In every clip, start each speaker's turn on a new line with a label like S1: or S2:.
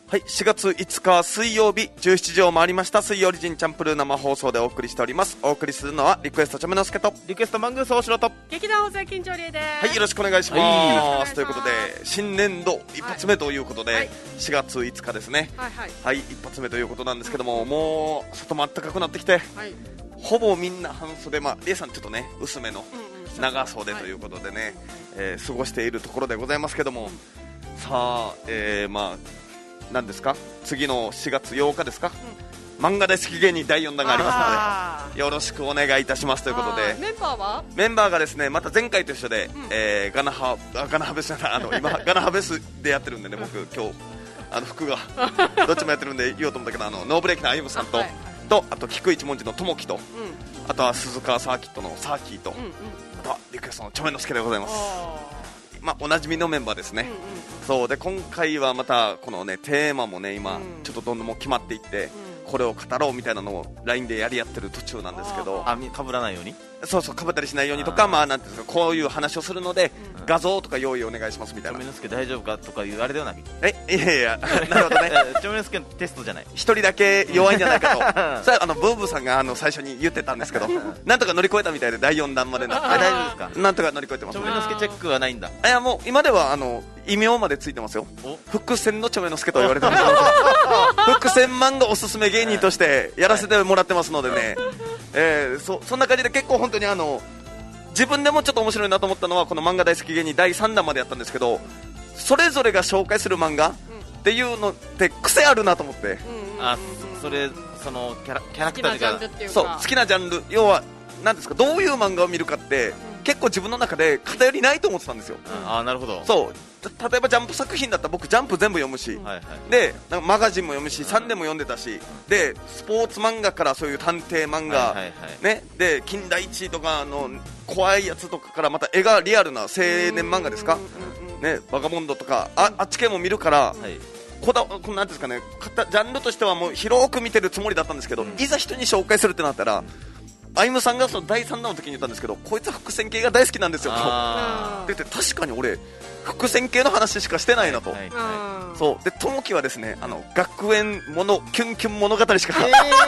S1: はい、4月5日水曜日17時を回りました。水曜日人チャンプルー生放送でお送りしております。お送りするのはリクエストチョメノスケと
S2: リクエストマングース大城と
S3: 劇団大勢緊張流です。
S1: はい、よろしくお願いします、ということで新年度一発目ということで、はい、4月5日ですね、はいはいはい、一発目ということなんですけども、もう外も暖かくなってきて、はい、ほぼみんな半袖、リエさんちょっとね薄めの長袖ということでね、過ごしているところでございますけども、さあ、何ですか、次の4月8日ですか、漫画大好き芸人第4弾がありますのでよろしくお願いいたしますということで、メンバーがですねまた前回と一緒で、ガナハベスじゃない、今ガナハベスでやってるんでね、僕今日服がどっちもやってるんで言おうと思ったけど、ノーブレーキの歩夢さんと、あと菊一文字のともきと、あとは鈴川サーキットのサーキーと、あとはリクエストのチョメノスケでございます。おなじみのメンバーですね、そうで今回はまたこの、ね、テーマもね今ちょっとどんどんも決まっていって、これを語ろうみたいなのを LINE でやり合ってる途中なんですけど、
S2: かぶらないように、
S1: そうかぶったりしないようにとか、なんていうんですか、こういう話をするので、画像とか用意お願いしますみたいな。
S2: チョメノスケ大丈夫かとかいうあれではなく、
S1: いやなるほどね
S2: チョメノスケのテストじゃない、
S1: 一人だけ弱いんじゃないかとさあブーブーさんが最初に言ってたんですけどなんとか乗り越えたみたいで第4弾までなって、
S2: 大丈夫ですか、
S1: なんとか乗り越えてます。
S2: チョメノスケチェックはないんだ。
S1: いやもう今では異名までついてますよ。伏線のチョメノスケと言われてます伏線漫画おすすめ芸人としてやらせてもらってますのでね、そんな感じで結構本当に自分でもちょっと面白いなと思ったのは、この漫画大好き芸人第3弾までやったんですけど、それぞれが紹介する漫画っていうのって癖あるなと思って、
S2: そのキャラクターが
S1: 好きなジャンル、要は何ですか、どういう漫画を見るかって結構自分の中で偏りないと思ってたんですよ。
S2: なるほど。
S1: そう例えばジャンプ作品だったら僕ジャンプ全部読むし、でなんかマガジンも読むし、サンデーも読んでたし、でスポーツ漫画からそういう探偵漫画、ね、で金田一とかの怖いやつとかからまた絵がリアルな青年漫画ですか、ね、バガボンドとかあっち系も見るから、なんですかね、ジャンルとしてはもう広く見てるつもりだったんですけど、いざ人に紹介するってなったら、歩夢さんがその第3弾の時に言ったんですけど、こいつは伏線系が大好きなんですよとで確かに俺伏線系の話しかしてないなと、そうでともきはですね学園ものキュンキュン物語しか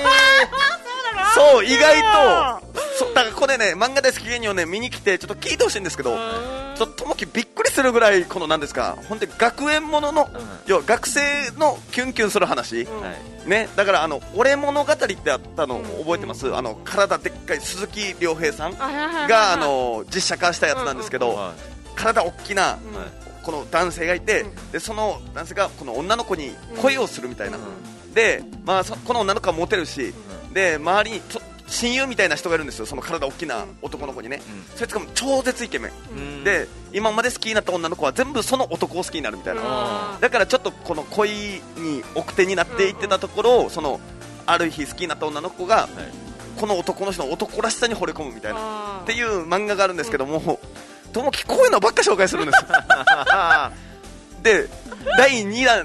S1: そう意外とだからこれね漫画大好き芸人をね見に来てちょっと聞いてほしいんですけど、ちょっとともきびっくりするぐらいこのなんですか、本当に学園ものの、要は学生のキュンキュンする話、ね、だから俺物語ってあったの覚えてます、体でっかい鈴木亮平さんが実写化したやつなんですけど、体大きなこの男性がいて、でその男性がこの女の子に恋をするみたいな、で、この女の子はモテるし、で周りに親友みたいな人がいるんですよ、その体大きな男の子にね、そいつが超絶イケメンで、今まで好きになった女の子は全部その男を好きになるみたいな、だからちょっとこの恋に奥手になっていってたところを、そのある日好きになった女の子がこの男の人の男らしさに惚れ込むみたいなっていう漫画があるんですけども、ともきこういうのばっか紹介するんですで第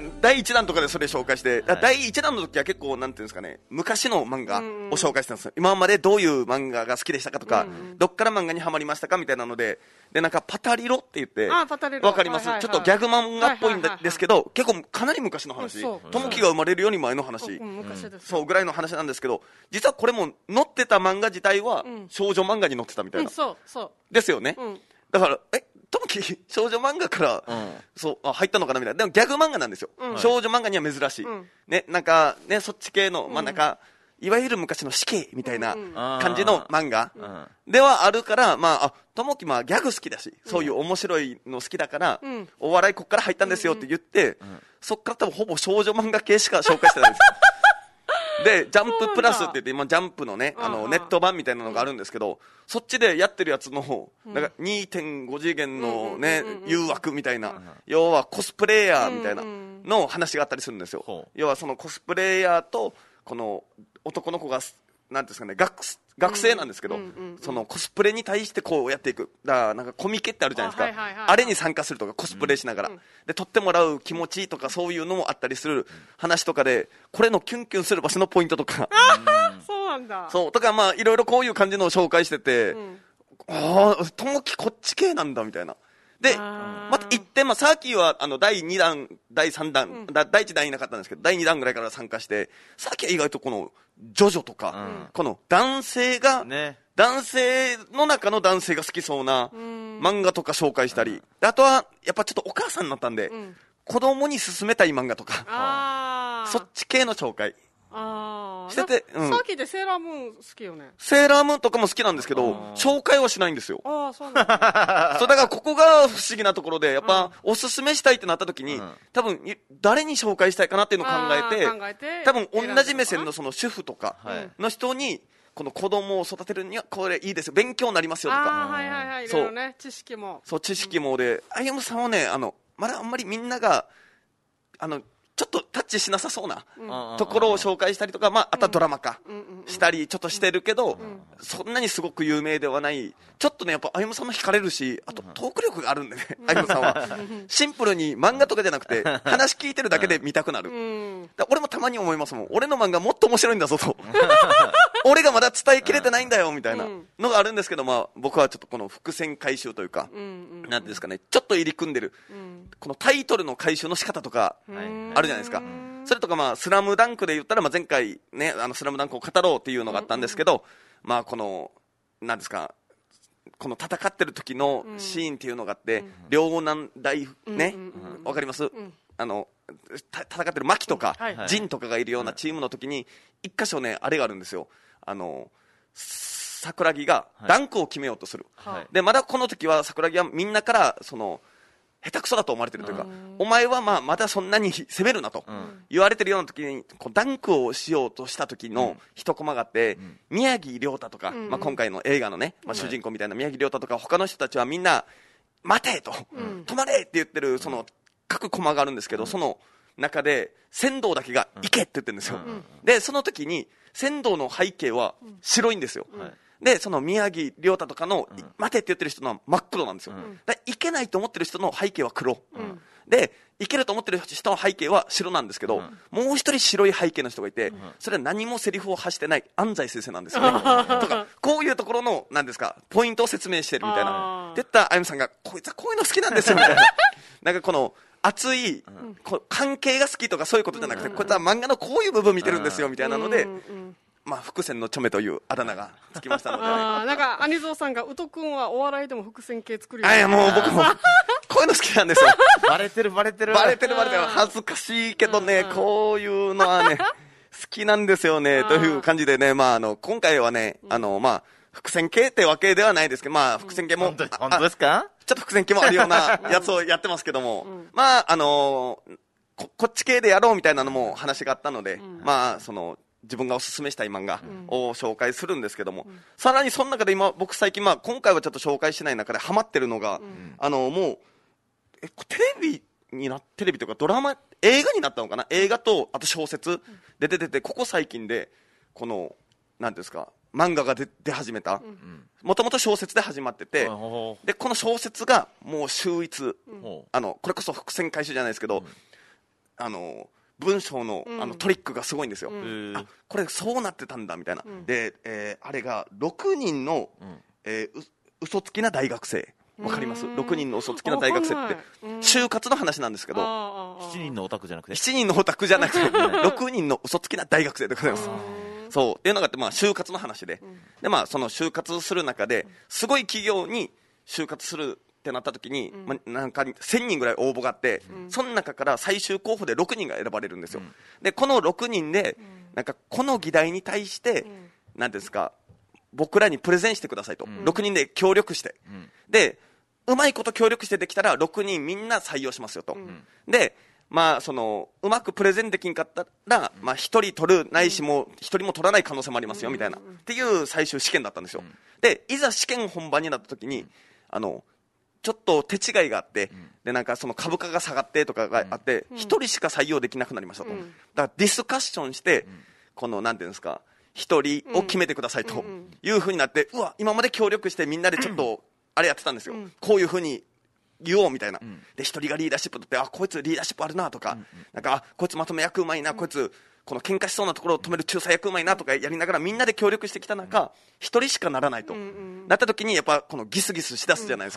S1: 1弾とかでそれ紹介して、第1弾の時は結構なんていうんですかね、昔の漫画を紹介してたんですよ。今までどういう漫画が好きでしたかとか、どっから漫画にハマりましたかみたいなので、なんかパタリロって言ってわかります、ちょっとギャグ漫画っぽいんですけど、結構かなり昔の話、ともきが生まれるより前の話、そうぐらいの話なんですけど、実はこれも載ってた漫画自体は少女漫画に載ってたみたいな、ですよね。だからともき少女漫画から、入ったのかなみたいな。でもギャグ漫画なんですよ、少女漫画には珍しい、ね、なんかねそっち系の、なんかいわゆる昔の死刑みたいな感じの漫画ではあるから、ともきギャグ好きだし、そういう面白いの好きだから、お笑いこっから入ったんですよって言って、そっから多分ほぼ少女漫画系しか紹介してないんですよでジャンププラスって言って今ジャンプのねネット版みたいなのがあるんですけど、そっちでやってるやつのなんか 2.5 次元のね誘惑みたいな、要はコスプレイヤーみたいなの話があったりするんですよ。要はそのコスプレイヤーとこの男の子がなんですかね、学生なんですけど、そのコスプレに対してこうやっていく、だからなんかコミケってあるじゃないですか、あれに参加するとかコスプレしながら、で撮ってもらう気持ちとかそういうのもあったりする話とかで、これのキュンキュンする場所のポイントとか
S3: そうなんだ、
S1: そうとかいろいろこういう感じのを紹介してて、ともきこっち系なんだみたいな。 で、また行って、サーキーは第2弾、第3弾、第1弾いなかったんですけど、第2弾ぐらいから参加して、サーキーは意外とこの、ジョジョとか、この男性が、男性の中の男性が好きそうな漫画とか紹介したり、あとは、やっぱちょっとお母さんになったんで、子供に勧めたい漫画とか、そっち系の紹介。してて、
S3: さっきでセーラームーン好きよね。
S1: セーラームーンとかも好きなんですけど、紹介はしないんですよ。
S3: そうなんだ。
S1: そう、だからここが不思議なところで、やっぱ、おすすめしたいってなった時に、多分、誰に紹介したいかなっていうのを考えて、多分同じ目線のその主婦とかの人に、この子供を育てるには、これいいですよ、勉強になりますよとか。
S3: はいはいはい、いろいろね、知識も。
S1: そう、知識もで、あゆむさんはね、まだあんまりみんなが、ちょっとタッチしなさそうなところを紹介したりとか、あとはドラマ化したりちょっとしてるけど、そんなにすごく有名ではない、ちょっとね、やっぱあゆむさんも惹かれるし、あとトーク力があるんでね、あゆむさんは。シンプルに漫画とかじゃなくて、話聞いてるだけで見たくなる。俺もたまに思いますもん。俺の漫画もっと面白いんだぞと。俺がまだ伝えきれてないんだよ、みたいなのがあるんですけど、僕はちょっとこの伏線回収というか、なんですかね、ちょっと入り組んでる、このタイトルの回収の仕方とか、あるじゃないですか。それとかスラムダンクで言ったら、前回ね、スラムダンクを語ろうっていうのがあったんですけど、この、なんですか、この戦ってる時のシーンっていうのがあって、両南大、ね、わかります？戦ってる牧とか、ジンとかがいるようなチームの時に、一箇所ね、あれがあるんですよ。桜木がダンクを決めようとする。で、まだこの時は桜木はみんなから、下手くそだと思われてるというか、お前はまだそんなに攻めるなと言われてるような時に、ダンクをしようとした時の一コマがあって、宮城亮太とか、今回の映画のね、主人公みたいな宮城亮太とか他の人たちはみんな、待てと、止まれって言ってる、各コマがあるんですけど、その中で、仙道だけが行けって言ってるんですよ。で、その時に、仙道の背景は白いんですよ。で、その宮城亮太とかの、待てって言ってる人の真っ黒なんですよ。だいけないと思ってる人の背景は黒。で、いけると思ってる人の背景は白なんですけど、もう一人白い背景の人がいて、それは何もセリフを発してない安西先生なんですよね。とか、こういうところの、なんですか、ポイントを説明してるみたいな。って言ったら、あゆむさんが、こいつはこういうの好きなんですよ、みたいな。なんかこの、熱い、関係が好きとかそういうことじゃなくて、こいつは漫画のこういう部分見てるんですよ、みたいなので、伏線のチョメというあだ名がつきましたので、
S3: なんか兄蔵さんが宇都君はお笑いでも伏線系作るよ。
S1: もう僕もこういうの好きなんですよ。
S2: バレてる
S1: 恥ずかしいけどね、こういうのはね好きなんですよねという感じでね、今回はね、伏線系ってわけではないですけど、伏線系も
S2: 本当ですか？
S1: ちょっと伏線系もあるようなやつをやってますけども、こっち系でやろうみたいなのも話があったので、自分がおすすめしたい漫画を紹介するんですけども、さらにその中で今僕最近今回はちょっと紹介しない中でハマってるのが、もうテレビとかドラマ、映画になったのかな、映画とあと小説で出てて、ここ最近でこの何ですか、漫画が出始めた、もともと小説で始まってて、でこの小説がもう秀逸、これこそ伏線回収じゃないですけど、文章のトリックがすごいんですよ。これそうなってたんだみたいな。で、あれが6人の嘘つきな大学生、わかります？6人の嘘つきな大学生って就活の話なんですけど、
S2: 7人のオタクじゃなくて
S1: 7人のオタクじゃなくて6人の嘘つきな大学生でございます。そうっていうのがあって、就活の話で、その就活する中ですごい企業に就活するってなった時に、なんか1000人ぐらい応募があって、その中から最終候補で6人が選ばれるんですよ。でこの6人でなんかこの議題に対して、なんですか、僕らにプレゼンしてくださいと、6人で協力して、でうまいこと協力してできたら6人みんな採用しますよと、でうまくプレゼンできんかったら、1人取るないしも1人も取らない可能性もありますよみたいな、っていう最終試験だったんですよ。でいざ試験本番になった時にちょっと手違いがあって、でなんかその株価が下がってとかがあって、1人しか採用できなくなりましたと、だからディスカッションして、このなんていうんですか、1人を決めてくださいという風になって、うわ今まで協力してみんなでちょっとあれやってたんですよ、こういう風に言おうみたいな、で1人がリーダーシップ取って、こいつリーダーシップあるなとか、なんかこいつまとめ役うまいな、こいつこの喧嘩しそうなところを止める仲裁役うまいなとかやりながらみんなで協力してきた中、1人しかならないと、なった時にやっぱこのギスギスしだすじゃないですか、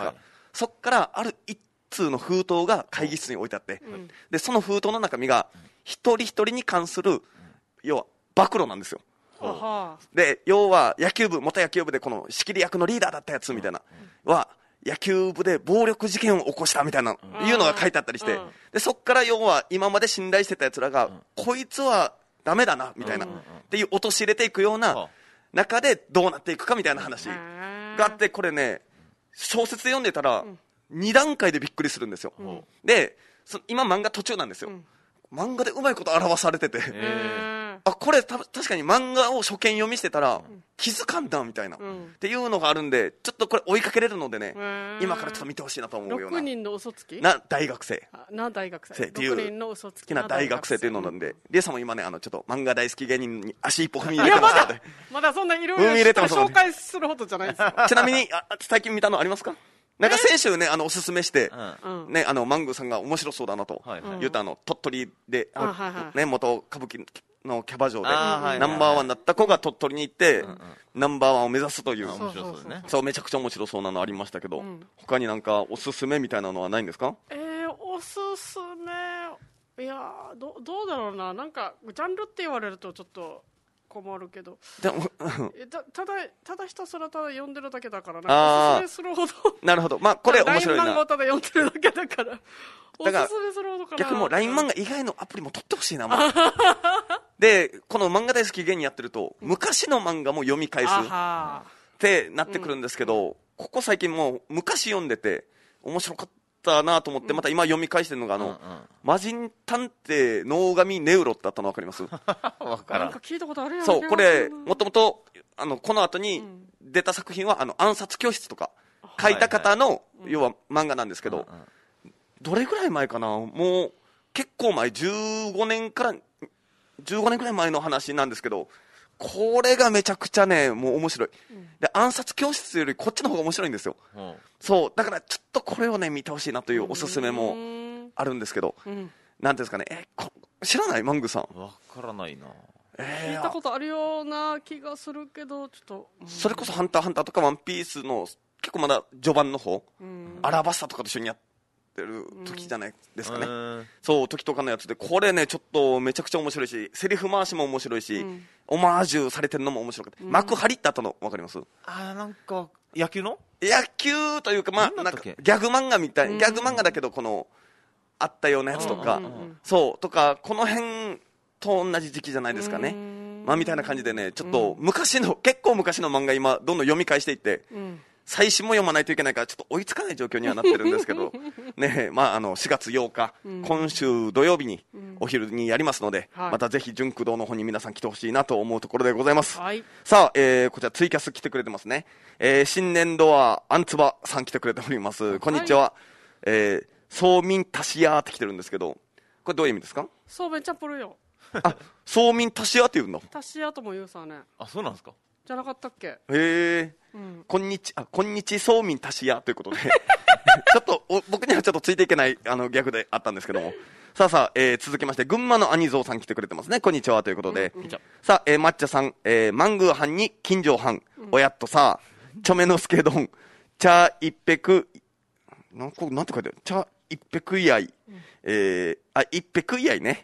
S1: そっからある一通の封筒が会議室に置いてあって、でその封筒の中身が一人一人に関する要は暴露なんですよ。で要は元野球部でこの仕切り役のリーダーだったやつみたいなは野球部で暴力事件を起こしたみたいないうのが書いてあったりして、でそっから要は今まで信頼してたやつらが、こいつはダメだなみたいな、っていう陥れていくような中でどうなっていくかみたいな話があって、これね小説読んでたら2段階でびっくりするんですよ。で今漫画途中なんですよ。漫画でうまいこと表されてて、これ確かに漫画を初見読みしてたら気づかんだみたいな、っていうのがあるんで、ちょっとこれ追いかけれるのでね、今からちょっと見てほしいなと思うような。
S3: 6人の嘘つき
S1: な大学生
S3: っていう6人の嘘つき
S1: な大学生っていうのなんで、リエさんも今ねちょっと漫画大好き芸人に足一歩踏み入れてますので、
S3: まだそんないろいろ紹介するほどじゃないですよ。
S1: ちなみに最近見たのありますか？なんか先週ねおすすめして、ねマングーさんが面白そうだなと言った鳥取でね元歌舞伎のキャバ嬢でナンバーワンだった子が鳥取に行ってナンバーワンを目指すという、そうめちゃくちゃ面白そうなのありましたけど、他になんかおすすめみたいなのはないんですか？
S3: おすすめ、いやどうだろうな、なんかジャンルって言われるとちょっと困るけど、でもただひたすら読んでるだけだから、なんかおすすめするほど
S1: なるほど、まあこれ面白いな、
S3: LINE 漫画をただ読んでるだけだからおすすめするほどかな。
S1: 逆にもう LINE 漫画以外のアプリも取ってほしいな、でこの漫画大好き芸人やってると昔の漫画も読み返すってなってくるんですけど、ここ最近もう昔読んでて面白かったなと思って、また今読み返してるのが魔人探偵能神ネウロってあったの分かります？
S3: 分からん、なんか聞いたことあるよね。
S1: そう、これもともとこの後に出た作品は暗殺教室とか書いた方の要は漫画なんですけど、どれぐらい前かな、もう結構前、15年くらい前の話なんですけど、これがめちゃくちゃねもう面白い、で暗殺教室よりこっちの方が面白いんですよ、そうだからちょっとこれをね見てほしいなというおすすめもあるんですけど、なんていうんですかね、知らない？マングさん
S2: わからないな。
S3: 聞いたことあるような気がするけど、ちょっと、
S1: それこそハンターハンターとかワンピースの結構まだ序盤の方、アラバスタとかと一緒にやってる時じゃないですかね、そう時とかのやつで、これねちょっとめちゃくちゃ面白いし、セリフ回しも面白いし、オマージュされてるのも面白くて、幕張ってあったの分かります？
S2: なんか野球
S1: というか、まあなんかギャグ漫画みたい、ギャグ漫画だけどこのあったようなやつとか、そうとかこの辺と同じ時期じゃないですかね、まあみたいな感じでね、ちょっと昔の結構昔の漫画今どんどん読み返していって、最新も読まないといけないからちょっと追いつかない状況にはなってるんですけどね、まあ4月8日、今週土曜日にお昼にやりますので、またぜひ純駆動の方に皆さん来てほしいなと思うところでございます、さあ、こちらツイキャス来てくれてますね、新年度はアンツバさん来てくれております。こんにちは、ソーミンタシヤーって来てるんですけど、これどういう意味ですか？
S3: そうめんチャンプルーよ。
S1: ソーミンタシヤーって言うんだ。
S3: タシヤとも言うさね。
S2: そうなんですか？
S3: じゃなかったっけ？
S1: へえ、こんにちソーミンタシヤということでちょっと僕にはちょっとついていけないギャグであったんですけども、さあ、続きまして群馬の兄蔵さん来てくれてますね。こんにちはということで、さあ、抹茶さん、マングーハンに金城ハン、おやっとさチョメノスケドンチャー一ペなんて書いてある？チャー一ペクイアイ、一ペクイアイね、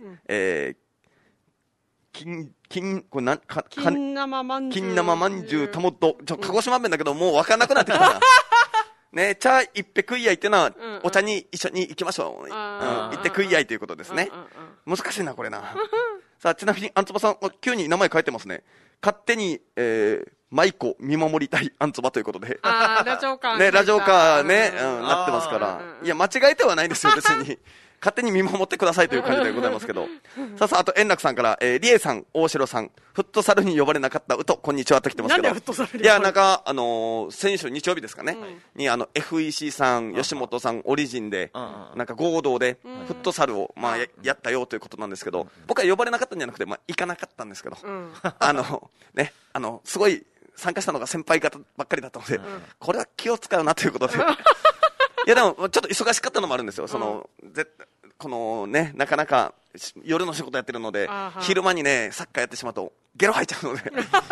S1: 金生まんじゅうたもっと鹿児島弁だけどもう分からなくなってきたなね、茶一杯食い合いっていうのは、お茶に一緒に行きましょう、行って食い合いということですね、難しいなこれなさあちなみにアンツバさん急に名前変えてますね。勝手に、舞子見守りたいアンツバということで
S3: ラジオカー
S1: ね、ラジオカーね、なってますから、いや間違えてはないですよ別に勝手に見守ってくださいという感じでございますけどさあ、あと円楽さんから、リエさん、大城さん、フットサルに呼ばれなかったうとこんにちはと来てますけど、いやなんか先週日曜日ですかね、にFEC さん、吉本さんオリジンでなんか合同でフットサルをやったよということなんですけど、僕は呼ばれなかったんじゃなくて行かなかったんですけど、ね、すごい参加したのが先輩方ばっかりだったので、これは気を使うなということでいやでもちょっと忙しかったのもあるんですよ。このね、なかなか夜の仕事やってるので昼間にねサッカーやってしまうとゲロ吐いちゃうので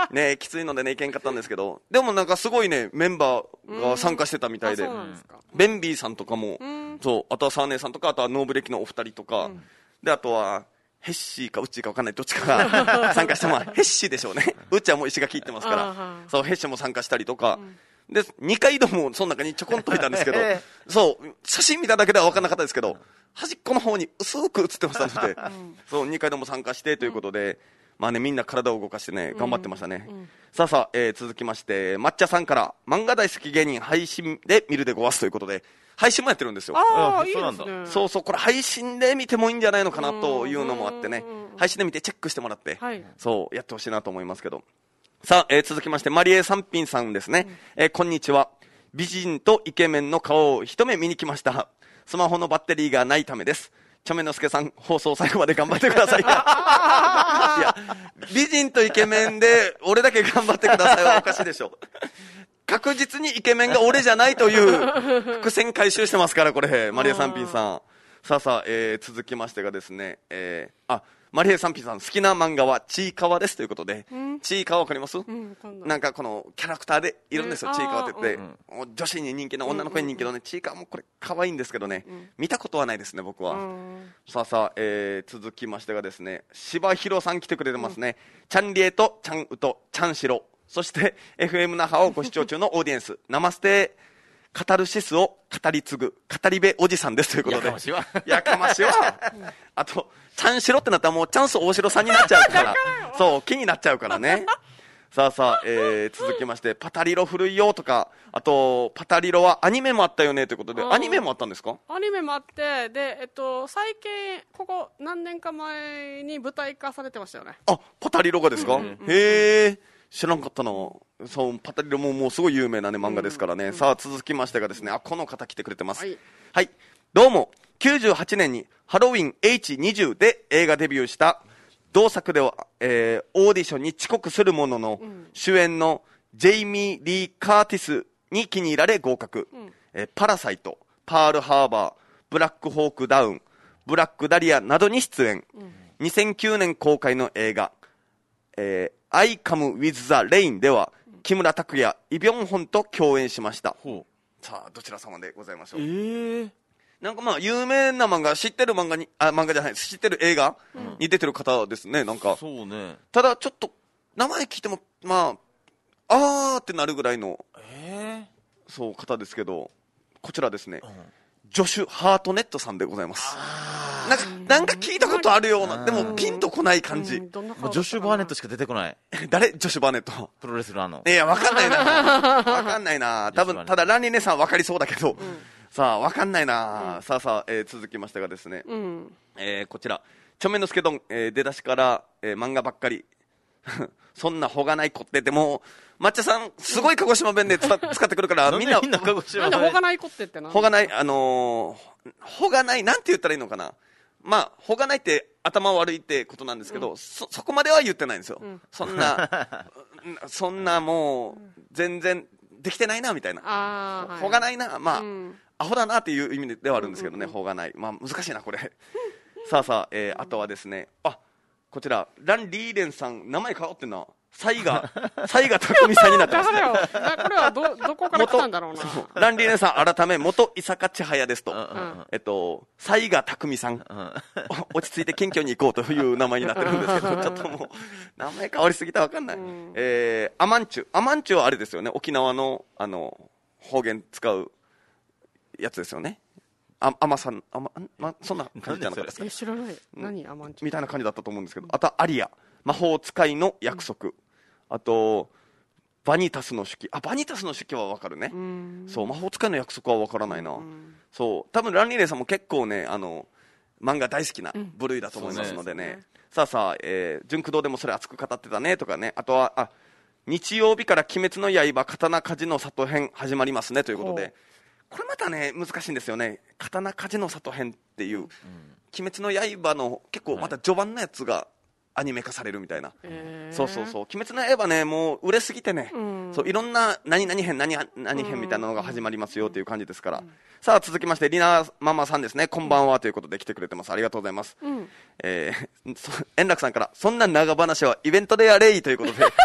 S1: ね、きついのでね、いけんかったんですけど、でもなんかすごいね、メンバーが参加してたみたいで、ベンビーさんとかも、そう、あとはサーネーさんとか、あとはノーブレキのお二人とか、で、あとは、ヘッシーかウッチーか分かんないどっちかが参加して、まあ、ヘッシーでしょうね。ウッチはもう石垣行ってますから、そう、ヘッシーも参加したりとか、で、二階堂もその中にちょこんといたんですけど、そう、写真見ただけでは分かんなかったですけど、端っこの方に薄く映ってましたので、そう、二階堂も参加してということで、まあね、みんな体を動かしてね、頑張ってましたね。さあさあ、続きまして、抹茶さんから、漫画大好き芸人配信で見るでごわすということで、配信もやってるんですよ。
S3: ああ、いいですね。
S1: そうそう、これ配信で見てもいいんじゃないのかなというのもあってね、配信で見てチェックしてもらって、そう、やってほしいなと思いますけど。さあ、続きまして、マリエ三品さんですね。こんにちは。美人とイケメンの顔を一目見に来ました。スマホのバッテリーがないためです。ちょめのすけさん、放送最後まで頑張ってください。いや、美人とイケメンで、俺だけ頑張ってくださいはおかしいでしょ。確実にイケメンが俺じゃないという伏線回収してますから、これ、マリエ三品さん。さあさあ、続きましてがですね、マリエ三品さん、好きな漫画はちいかわですということで、ちいかわわかります？なんかこのキャラクターでいるんですよ、ちいかわって言って、女子に人気の、女の子に人気のね、ちいかわもこれ可愛いんですけどね、見たことはないですね、僕は。さあさあ、続きましてがですね、柴弘さん来てくれてますね。チャンリエとチャンウとチャンシロ、そして FM 那覇をご視聴中のオーディエンス、ナマステカタルシスを語り継ぐ語り部おじさんですということで、やかましいわあとチャンシロってなったらもうチャンス大城さんになっちゃうからそう気になっちゃうからね。さあさあ、続きましてパタリロ古いよとか、あとパタリロはアニメもあったよねということで、アニメもあったんですか？
S3: アニメもあって、で、最近ここ何年か前に舞台化されてましたよね。
S1: あ、パタリロがですか？へえ、知らんかったな。そう、パタリロももうすごい有名なね漫画ですからね。さあ続きましてがですね、あ、この方来てくれてます。はい、どうも。98年にハロウィン H20 で映画デビューした同作では、オーディションに遅刻するものの、主演のジェイミー・リー・カーティスに気に入られ合格、パラサイト、パールハーバー、ブラックホークダウン、ブラックダリアなどに出演、2009年公開の映画、I Come With the Rain では木村拓哉、イ・ビョンホンと共演しました。さあどちら様でございましょう。なんかまあ有名な漫画、知ってる漫画に、漫画じゃない、知ってる映画に出てる方ですね。なんか
S2: そうね。
S1: ただちょっと名前聞いてもまあってなるぐらいの、そう方ですけど、こちらですね、ジョシュ・ハートネットさんでございます。なんか聞いたことあるような、でもピンとこない感じ。
S2: ジョシュ・バーネットしか出てこない。
S1: 誰？ジョシュ・バーネット。
S2: プロレスラーの。
S1: いや、わかんないな。わかんないな。多分、ただランリネさんわかりそうだけど、さあ、わかんないな。さあさあ、続きましてがですね、こちら、ちょめのすけどん、出だしから、漫画ばっかり。そんなほがない子ってでも、抹茶さん、すごい鹿児島弁で使ってくるから、みんな
S3: 鹿児島弁。なんでほがない子ってってな。
S1: ほがない、ほがない、なんて言ったらいいのかな。まあ、ほがないって頭悪いってことなんですけど、そこまでは言ってないんですよ。そんなもう、全然できてないな、みたいな。ほがないな、まあ、アホだなっていう意味ではあるんですけどね、ほがない。まあ、難しいな、これ。さあさあ、あとはですね、こちら、ラン・リーレンさん、名前変わってんな。雑賀匠さんになってます。
S3: これはどこから来たんだろうな。
S1: ラン・リーレンさん、改め、元伊坂千早ですと。雑賀匠さん。落ち着いて謙虚に行こうという名前になってるんですけど、ちょっともう、名前変わりすぎたらわかんない。アマンチュはあれですよね、沖縄の、方言使うやつですよね。そんな感じじゃなかったですか。
S3: 知らない。何アマンチュ
S1: みたいな感じだったと思うんですけど、あとアリア、魔法使いの約束、あとバニタスの手記。バニタスの手記はわかるね。そう魔法使いの約束はわからないな。そう多分ランリーレイさんも結構ね漫画大好きな部類だと思いますのでね。さあさあ、純駆動でもそれ熱く語ってたねとかね。あとは日曜日から鬼滅の刃刀鍛冶の里編始まりますねということで、これまたね難しいんですよね。刀鍛冶の里編っていう、鬼滅の刃の結構また序盤のやつがアニメ化されるみたいな。そう鬼滅の刃ねもう売れすぎてね、そういろんな何々編何々編みたいなのが始まりますよという感じですから。さあ続きましてリナママさんですね、こんばんはということで来てくれてます。ありがとうございます。円楽さんからそんな長話はイベントでやれいということで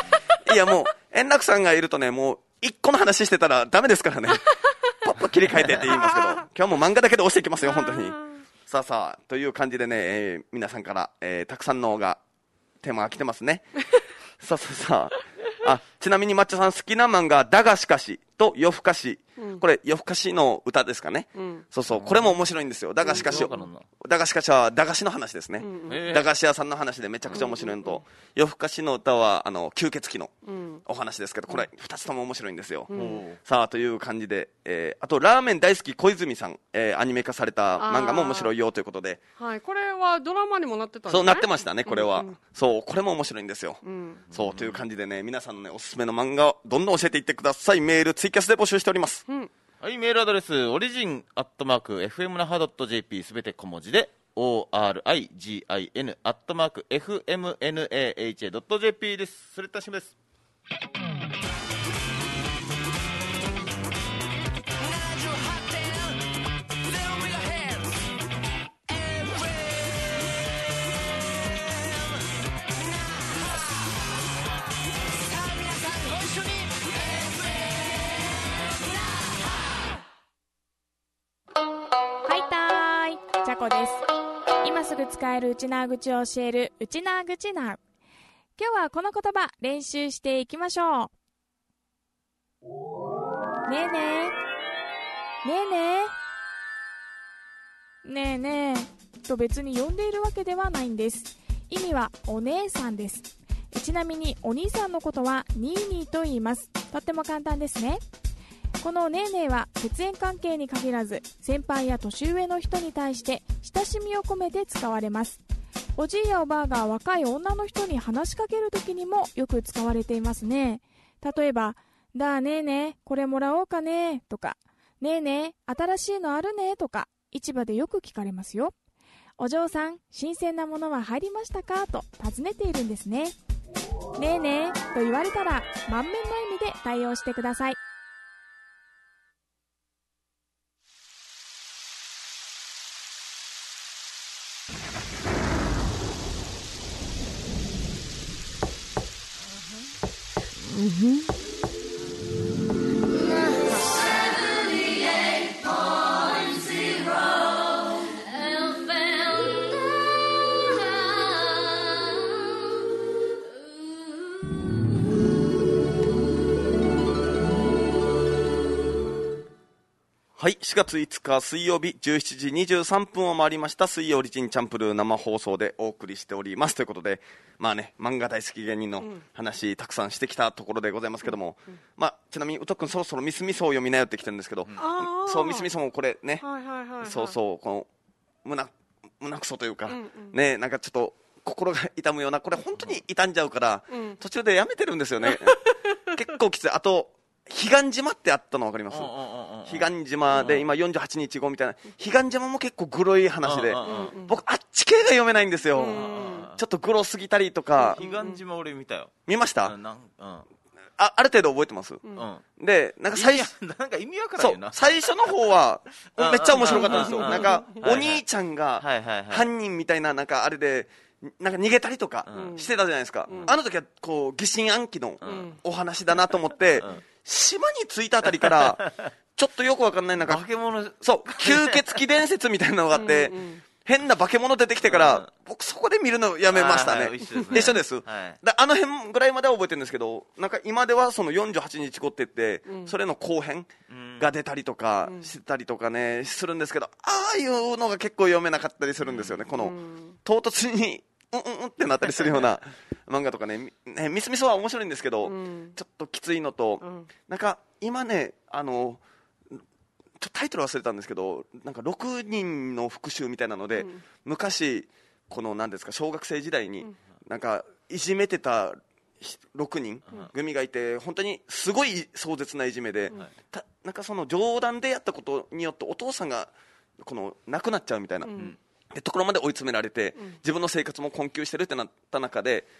S1: いやもう円楽さんがいるとね、もう一個の話してたらダメですからね。パッと切り替えてって言いますけど、今日も漫画だけで押していきますよ本当に。さあさあという感じでね、皆さんから、たくさんのテーマが来てますね。さあさあさあ、ちなみに抹茶さん好きな漫画だがしかしと夜更かし、これ夜更かしの歌ですかね、そうそう、これも面白いんですよ。だがしかし、だがしかしは駄菓子の話ですね、駄菓子屋さんの話でめちゃくちゃ面白いのと、夜更かしの歌は吸血鬼のお話ですけど、これ2つとも面白いんですよ。さあという感じで、あとラーメン大好き小泉さん、アニメ化された漫画も面白いよということで、
S3: はい、これはドラマにもなってたんですね。
S1: そうなってましたね、これは、そうこれも面白いんですよ、そうという感じでね、皆さんのねおすすめの漫画をどんどん教えていってください。メールツイキャスで募集しております。
S2: はい、メールアドレスオリジン@fmnaha.jp すべて小文字で origin@fmnaha.jp です。それとしです。
S4: ちゃこです。今すぐ使えるウチナー口を教えるウチナー口ナー。今日はこの言葉練習していきましょう。ねえねえ、ねえねえ、ねえねえと別に呼んでいるわけではないんです。意味はお姉さんです。ちなみにお兄さんのことはニーニーと言います。とっても簡単ですね。このねえねえは血縁関係に限らず先輩や年上の人に対して親しみを込めて使われます。おじいやおばあが若い女の人に話しかけるときにもよく使われていますね。例えば、だあねえねえこれもらおうかねとか、ねえねえ新しいのあるねとか、市場でよく聞かれますよ。お嬢さん新鮮なものは入りましたかと尋ねているんですね。ねえねえと言われたら満面の笑みで対応してください。
S1: はい、4月5日水曜日17時23分を回りました。水曜オリジンチャンプルー生放送でお送りしておりますということで、まあね、漫画大好き芸人の話、たくさんしてきたところでございますけども、まあ、ちなみにうとくんそろそろミスミソを読みなよってきてるんですけど、そうミスミソもこれね、そうそうこの胸くそというか、ね、なんかちょっと心が痛むような、これ本当に傷んじゃうから、途中でやめてるんですよね。結構きつい。あと彼岸島ってあったの分かります？彼岸島で今48日後みたいな、彼岸島も結構グロい話で、僕あっち系が読めないんですよ。ちょっとグロすぎたりとか。
S2: 彼岸島俺見たよ。
S1: 見ました？ある程度覚えてます？でなんか
S2: なんか意味わからんよな。
S1: 最初の方はめっちゃ面白かったんですよ。なんかお兄ちゃんが犯人みたいな、なんかあれでなんか逃げたりとかしてたじゃないですか。あの時はこう疑心暗鬼のお話だなと思って、島に着いたあたりからちょっとよくわかんない、なんか
S2: 化け物、
S1: そう吸血鬼伝説みたいなのがあって変な化け物出てきてから、僕そこで見るのやめましたね。一緒です。あの辺ぐらいまでは覚えてるんですけど、なんか今ではその48日後って言って、それの後編が出たりとかしてたりとかねするんですけど、ああいうのが結構読めなかったりするんですよね。この唐突にってなったりするような漫画とかね。ミスミスは面白いんですけど、ちょっときついのと、なんか今ね、タイトル忘れたんですけど、なんか6人の復讐みたいなので、昔この何ですか、小学生時代になんかいじめてた6人組がいて、本当にすごい壮絶ないじめで、なんかその冗談でやったことによってお父さんがこの亡くなっちゃうみたいな、でところまで追い詰められて、自分の生活も困窮してるってなった中で、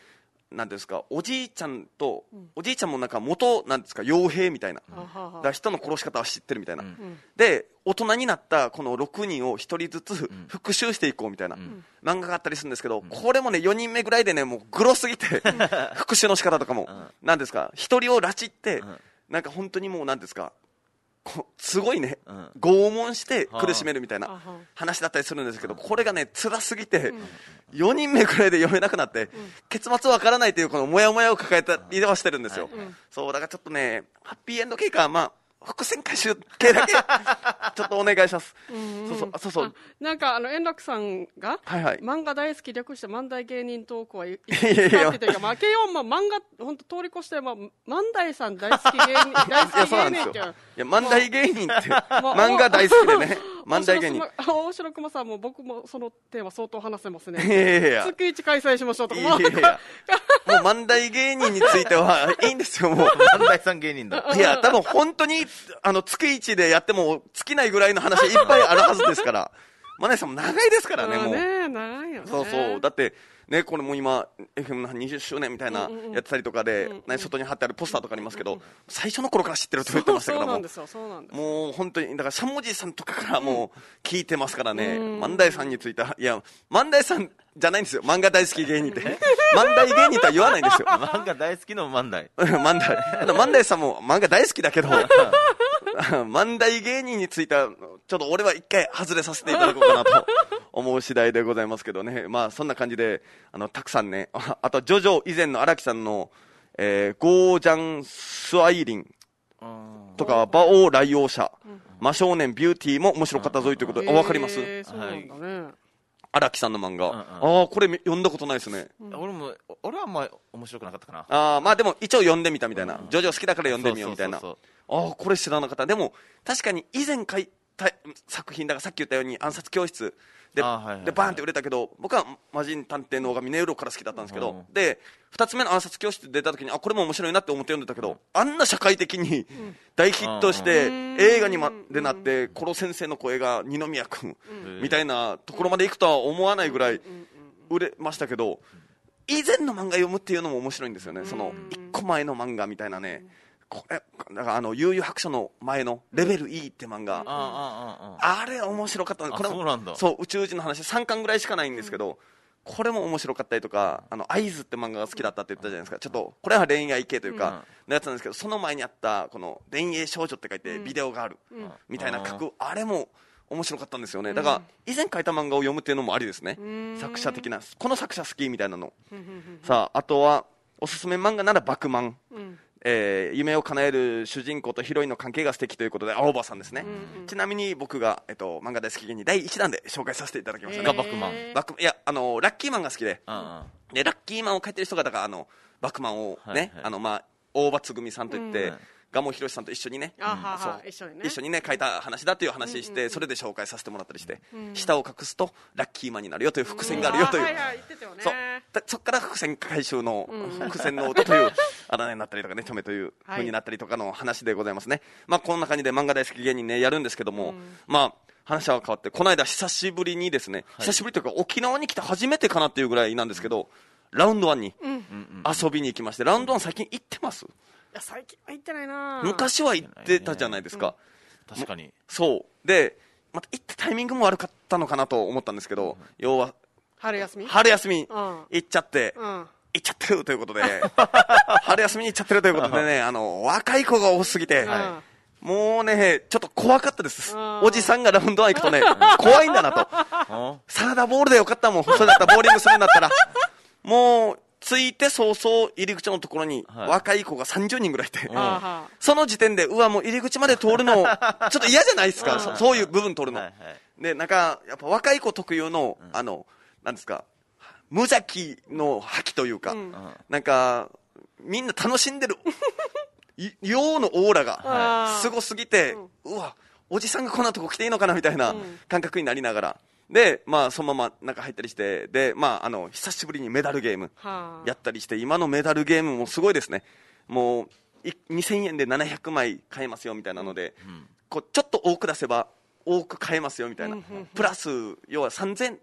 S1: なんですか、おじいちゃんと、おじいちゃんもなんか元なんですか傭兵みたいな、だから人の殺し方は知ってるみたいな、で大人になったこの6人を1人ずつ復讐していこうみたいな、漫画があったりするんですけど、これもね4人目ぐらいでねもうグロすぎて復讐の仕方とかも、なんですか1人を拉致って、なんか本当にもうなんですかすごいね、拷問して苦しめるみたいな話だったりするんですけど、これがね辛すぎて、4人目くらいで読めなくなって、結末わからないというこのモヤモヤを抱えたりはしてるんですよ、そうだからちょっとねハッピーエンド系か、まあ伏線回収系だけちょっとお願いします。そうそう
S3: なんか円楽さんが、漫画大好き略して漫才芸人トークは言ってたというか、まあ慶応漫画本当通り越して、まあ漫才さん大好き芸人大好き芸人って
S1: いや漫才芸人って漫画大好きでね漫才芸人
S3: 大城熊さんも僕もそのテーマ相当話せますね。月1開催しましょうとか、もう
S1: 漫才芸人についてはいいんですよ、もう
S2: 漫才さん芸人だ。
S1: いや多分本当に月1でやっても尽きないぐらいの話いっぱいあるはずですからマネさんも長いですからね、もう
S3: ね長いよね。
S1: そうだってね、これも今 FM の20周年みたいなやってたりとかで、外に貼ってあるポスターとかありますけど、最初の頃から知ってると言ってましたから、もう本当にだからしゃもじさんとかからもう聞いてますからね、漫才さんについていや漫才さんじゃないんですよ、漫画大好き芸人って漫才芸人とは言わないんですよ
S2: 漫画大好きの漫才
S1: 漫才さんも漫画大好きだけど漫才芸人についてはちょっと俺は一回外れさせていただこうかなと思う次第でございますけどね。まあそんな感じでたくさんね、あとジョジョ以前の荒木さんの、ゴージャンスアイリンとか馬王来王者、魔少年ビューティーも面白かったぞいということで、わかります？
S3: そうなんだね。
S1: 荒木さんの漫画、これ読んだことないですね。
S2: 俺はあんま面白くなかったか
S1: な。まあでも一応読んでみたみたいな、ジョジョ好きだから読んでみようみたいな。これ知らなかった。でも確かに以前書いた作品だから、さっき言ったように暗殺教室でバーンって売れたけど、僕は魔人探偵の狼ネウロから好きだったんですけど、で2つ目の暗殺教室出た時にこれも面白いなって思って読んでたけど、あんな社会的に大ヒットして映画にまでなって、コロ先生の声が二宮君みたいなところまで行くとは思わないぐらい売れましたけど、以前の漫画読むっていうのも面白いんですよね。その1個前の漫画みたいなね、これだから悠々白書の前のレベル E って漫画、あれ面白かった。これもそう宇宙人の話3巻ぐらいしかないんですけど、これも面白かったりとか、合図って漫画が好きだったって言ったじゃないですか。ちょっとこれは恋愛系というかのやつなんですけど、その前にあったこの恋愛少女って書いてビデオがあるみたいな書く、あれも面白かったんですよね。だから以前書いた漫画を読むっていうのもありですね、作者的なこの作者好きみたいなの。さあ、あとはおすすめ漫画ならバクマン、夢を叶える主人公とヒロインの関係が素敵ということで、青葉さんですね。ちなみに僕が、漫画大好き芸人第1弾で紹介させていただきましたね。
S2: バクマン。
S1: いやラッキーマンが好きで、でラッキーマンを書いてる人がだからバクマンをね、大場つぐみさんといって、蒲生宏さんと一緒にね、一緒にね書いた話だという話して、それで紹介させてもらったりして、下を隠すとラッキーマンになるよという伏線があるよという、そっから伏線回収の伏線の音というあだ名になったりとかね、チョメという風になったりとかの話でございますね。まあこんな感じで漫画大好き芸人ねやるんですけども、まあ話は変わって、この間久しぶりにですね、久しぶりというか沖縄に来て初めてかなっていうぐらいなんですけど、ラウンドワンに遊びに行きまして、ラウンドワン最近行ってます？
S3: いや最近は行ってないな。
S1: 昔は行ってたじゃないですか。
S2: 確かに。
S1: そうで、また行ったタイミングも悪かったのかなと思ったんですけど、要は
S3: 春休み
S1: 行っちゃって、行っちゃってるということで春休みに行っちゃってるということでね、若い子が多すぎて、もうねちょっと怖かったです。おじさんがラウンドワン行くとね怖いんだなと。サラダボールでよかったもん、それだったらボーリングするんだったら。もう着いて早々入り口のところに若い子が30人ぐらいいて、その時点でもう入り口まで通るのちょっと嫌じゃないですか、そういう部分通るの、でなんかやっぱ若い子特有のなんですか、無邪気の覇気というか、なんかみんな楽しんでる陽のオーラがすごすぎて、うわおじさんがこんなとこ来ていいのかなみたいな感覚になりながら、でそのまま中入ったりして、で久しぶりにメダルゲームやったりして、今のメダルゲームもすごいですね。もう2000円で700枚買えますよみたいなので、こうちょっと多く出せば多く買えますよみたいな、プラス要は3000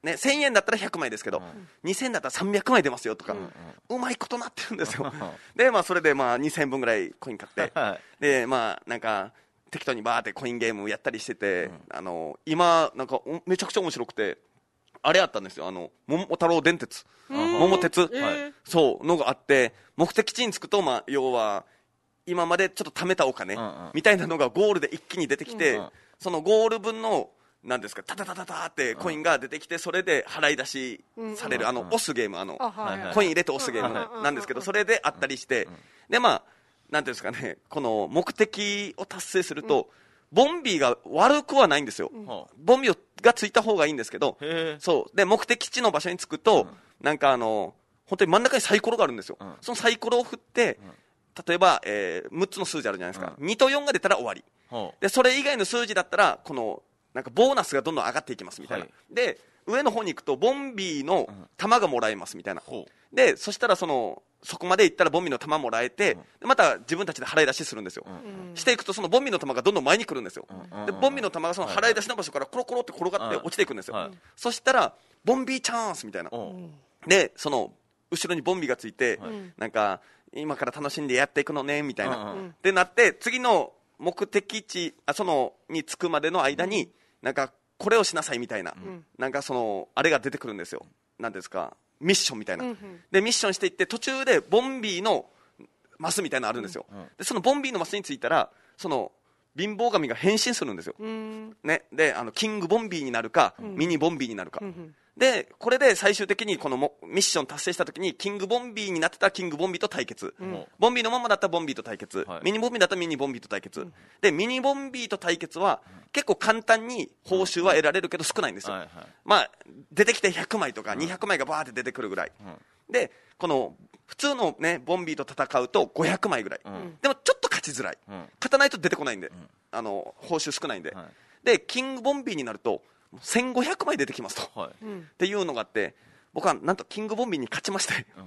S1: ね、1000円だったら100枚ですけど、2000円だったら300枚出ますよとか、うまいことなってるんですよ。で、まあ、それでまあ2000分ぐらいコイン買って、で、まあ、なんか適当にバーってコインゲームやったりしてて、今なんかめちゃくちゃ面白くて、あれあったんですよ、桃太郎電鉄、桃鉄、そうのがあって、目的地に着くと、まあ、要は今までちょっと貯めたお金みたいなのがゴールで一気に出てきて、そのゴール分のなんですか、タタタタタってコインが出てきて、それで払い出しされる、押すゲーム、コイン入れて押すゲームなんですけど、それであったりして、で、まあ、なんていうんですかね、この目的を達成すると、ボンビーが悪くはないんですよ。ボンビーがついた方がいいんですけど、そう。で、目的地の場所に着くと、なんか本当に真ん中にサイコロがあるんですよ。そのサイコロを振って、例えば、6つの数字あるじゃないですか。2と4が出たら終わり。で、それ以外の数字だったら、この、なんかボーナスがどんどん上がっていきますみたいな、で上の方に行くとボンビーの玉がもらえますみたいな、でそしたらそこまで行ったらボンビーの玉もらえて、また自分たちで払い出しするんですよ、していくとそのボンビーの玉がどんどん前に来るんですよ、でボンビーの玉がその払い出しの場所からコロコロって転がって落ちていくんですよ、そしたらボンビーチャンスみたいな、でその後ろにボンビーがついて、なんか今から楽しんでやっていくのねみたいな、ってなって次の目的地に着くまでの間になんかこれをしなさいみたいな、なんかあれが出てくるんですよ、なんですかミッションみたいな、でミッションしていって途中でボンビーのマスみたいなのあるんですよ、でそのボンビーのマスについたらその貧乏神が変身するんですよ、ね、でキングボンビーになるか、ミニボンビーになるか、でこれで最終的にこのミッション達成した時にキングボンビーになってたらキングボンビーと対決、ボンビーのままだったらボンビーと対決、ミニボンビーだったらミニボンビーと対決、でミニボンビーと対決は結構簡単に報酬は得られるけど少ないんですよ、まあ出てきて100枚とか200枚がバーって出てくるぐらい、でこの普通のねボンビーと戦うと500枚ぐらい、でもちょっと勝ちづらい、勝たないと出てこないんで、報酬少ないんで、でキングボンビーになると1500枚出てきますと、っていうのがあって、僕はなんとキングボンビーに勝ちまして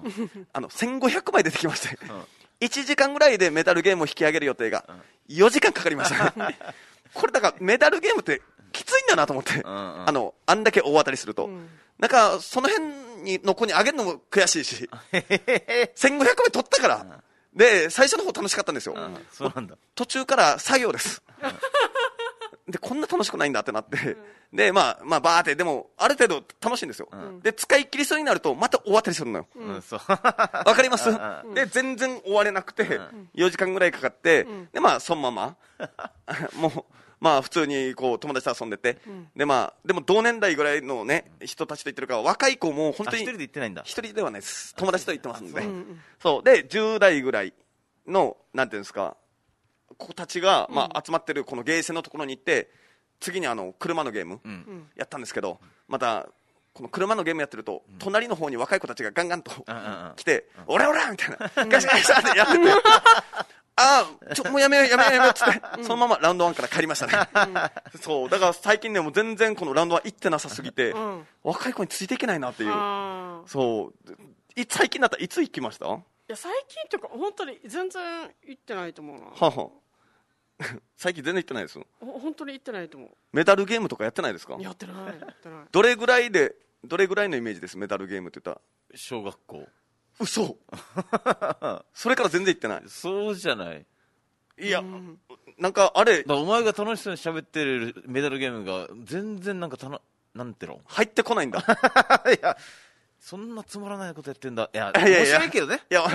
S1: 、1500枚出てきまして、1時間ぐらいでメダルゲームを引き上げる予定が4時間かかりましたねこれだからメダルゲームってきついんだなと思って、あんだけ大当たりすると、なんかその辺の子にあげるのも悔しいし1500枚取ったから、で最初の方楽しかったんですよ、
S2: そうなんだ。
S1: 途中から作業ですでこんな楽しくないんだってなって、でまあバーってでもある程度楽しいんですよ、で使い切りそうになるとまた大当たりするのよ、わかります、で全然終われなくて、4時間ぐらいかかって、でまあそのままもうまあ普通にこう友達と遊んでて、でまあでも同年代ぐらいのね人たちと言ってるから、若い子も本当に
S2: 一人で行ってないんだ。
S1: 一人ではないです、友達と行ってますんで、そうで10代ぐらいのなんていうんですか子たちが、まあ、集まってるこのゲーセンのところに行って、次に車のゲームやったんですけど、またこの車のゲームやってると、隣の方に若い子たちがガンガンと来て、オラオラみたいなガシャガシャってやっててもうやめようっつってそのままラウンド1から帰りましたねそうだから最近ねもう全然このラウンド1行ってなさすぎて、若い子についていけないなっていう、そう最近だったらいつ行きました？
S3: いや最近っていうか本当に全然行ってないと思うな。
S1: 最近全然行ってないです。
S3: 本当に行ってないと思う。
S1: メダルゲームとかやってないですか？
S3: やってない
S1: どれぐらいのイメージです？メダルゲームって言ったら
S2: 小学校。
S1: 嘘それから全然行ってない。
S2: そうじゃない。
S1: いや、なんかあれ
S2: お前が楽しそうに喋ってるメダルゲームが全然なんかなんての
S1: 入ってこないんだ
S2: いやそんなつまらないことやってんだ。いや面白いけどね。
S1: いや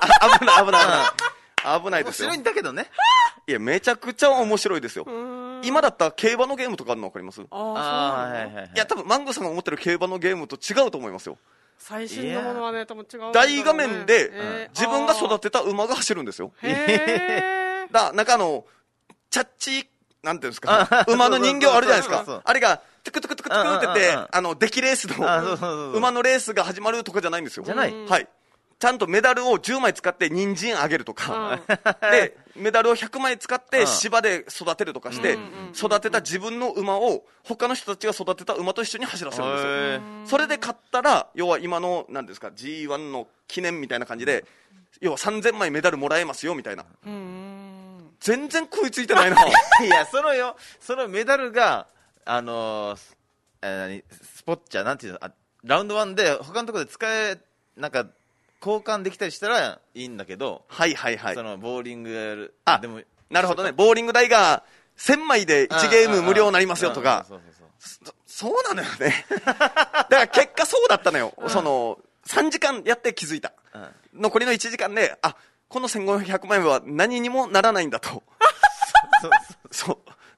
S1: 危ないですよ。
S2: 面白いんだけどね。
S1: いやめちゃくちゃ面白いですよ。今だったら競馬のゲームとかあるの分かります？いや多分マンゴーさんが思ってる競馬のゲームと違うと思いますよ。
S3: 最新のものはね多分違う、
S1: 大画面で自分が育てた馬が走るんですよ。なんかチャッチなんていうんですか馬の人形あるじゃないですかあれがトゥクトゥクトゥクトゥクって出来レースの馬のレースが始まるとかじゃないんですよ。
S2: じゃない。
S1: はい。ちゃんとメダルを10枚使って人参あげるとか、でメダルを100枚使って芝で育てるとかして、育てた自分の馬を他の人たちが育てた馬と一緒に走らせるんですよ。それで勝ったら要は今の何ですか G1 の記念みたいな感じで要は3000枚メダルもらえますよみたいな。全然食いついてないな。
S2: いやそのメダルがスポッチャなんていうの、ラウンド1で他のところでなんか交換できたりしたらいいんだけど、
S1: はいはいはい。
S2: そのボーリングやる、
S1: でもなるほどね。ボーリング台が1000枚で1ゲーム無料になりますよとか、そうなのよね。だから結果そうだったのよ。その3時間やって気づいた。残りの1時間で、この1500枚は何にもならないんだと。そう。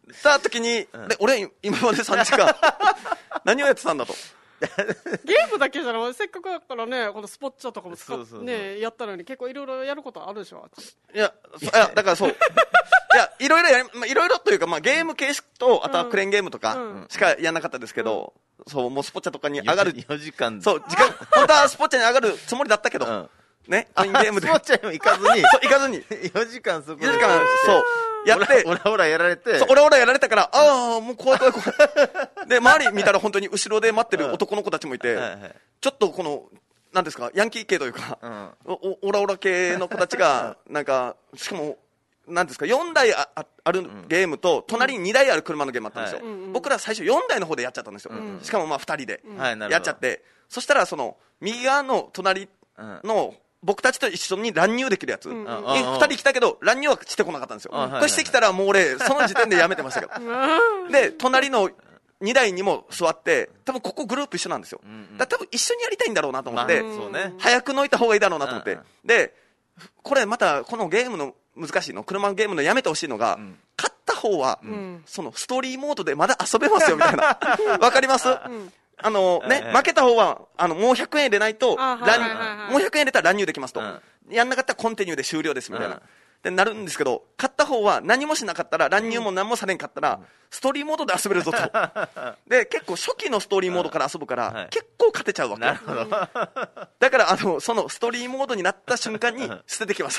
S1: した時に、で俺今まで3時間何をやってたんだと。
S3: ゲームだけじゃない、せっかくだからね、このスポッチャとかも使ってね、やったのに結構いろいろやることあるでしょ。
S1: いやだからそう。いや、いろいろというか、ゲーム形式と、あとはクレーンゲームとかしかやんなかったですけど、そう、もうスポッチャとかに上がる。
S2: 4時間。
S1: そう、本当はスポッチャに上がるつもりだったけど、ね、コインゲームで。
S2: スポッチャにも行かずに。
S1: そう、行かずに。
S2: 4時間そこで。
S1: 4時間、そう。やって。
S2: オラオラやられて。
S1: そう、オラオラやられたから、もう怖い。で、周り見たら本当に後ろで待ってる男の子たちもいて、ちょっとこの、なんですか、ヤンキー系というか、オラオラ系の子たちが、なんか、しかも、なんですか、4台あるゲームと、隣に2台ある車のゲームあったんですよ。僕ら最初4台の方でやっちゃったんですよ。しかも2人でやっちゃって、そしたらその、右側の隣の、僕たちと一緒に乱入できるやつ、2人来たけど乱入はしてこなかったんですよ。これしてきたらもう俺その時点でやめてましたけどで、隣の2台にも座って、多分ここグループ一緒なんですよ。だから多分一緒にやりたいんだろうなと思って、早く抜いた方がいいだろうなと思って、でこれまたこのゲームの難しいの、車のゲームのやめてほしいのが、勝った方はそのストーリーモードでまだ遊べますよみたいな。わかります？負けた方は、もう100円入れないと、もう100円入れたら乱入できますと。やんなかったらコンティニューで終了ですみたいな。ってなるんですけど、勝った方は何もしなかったら、乱入も何もされんかったら、ストーリーモードで遊べるぞと。で、結構初期のストーリーモードから遊ぶから、結構勝てちゃうわけ。だから、そのストーリーモードになった瞬間に捨ててきました。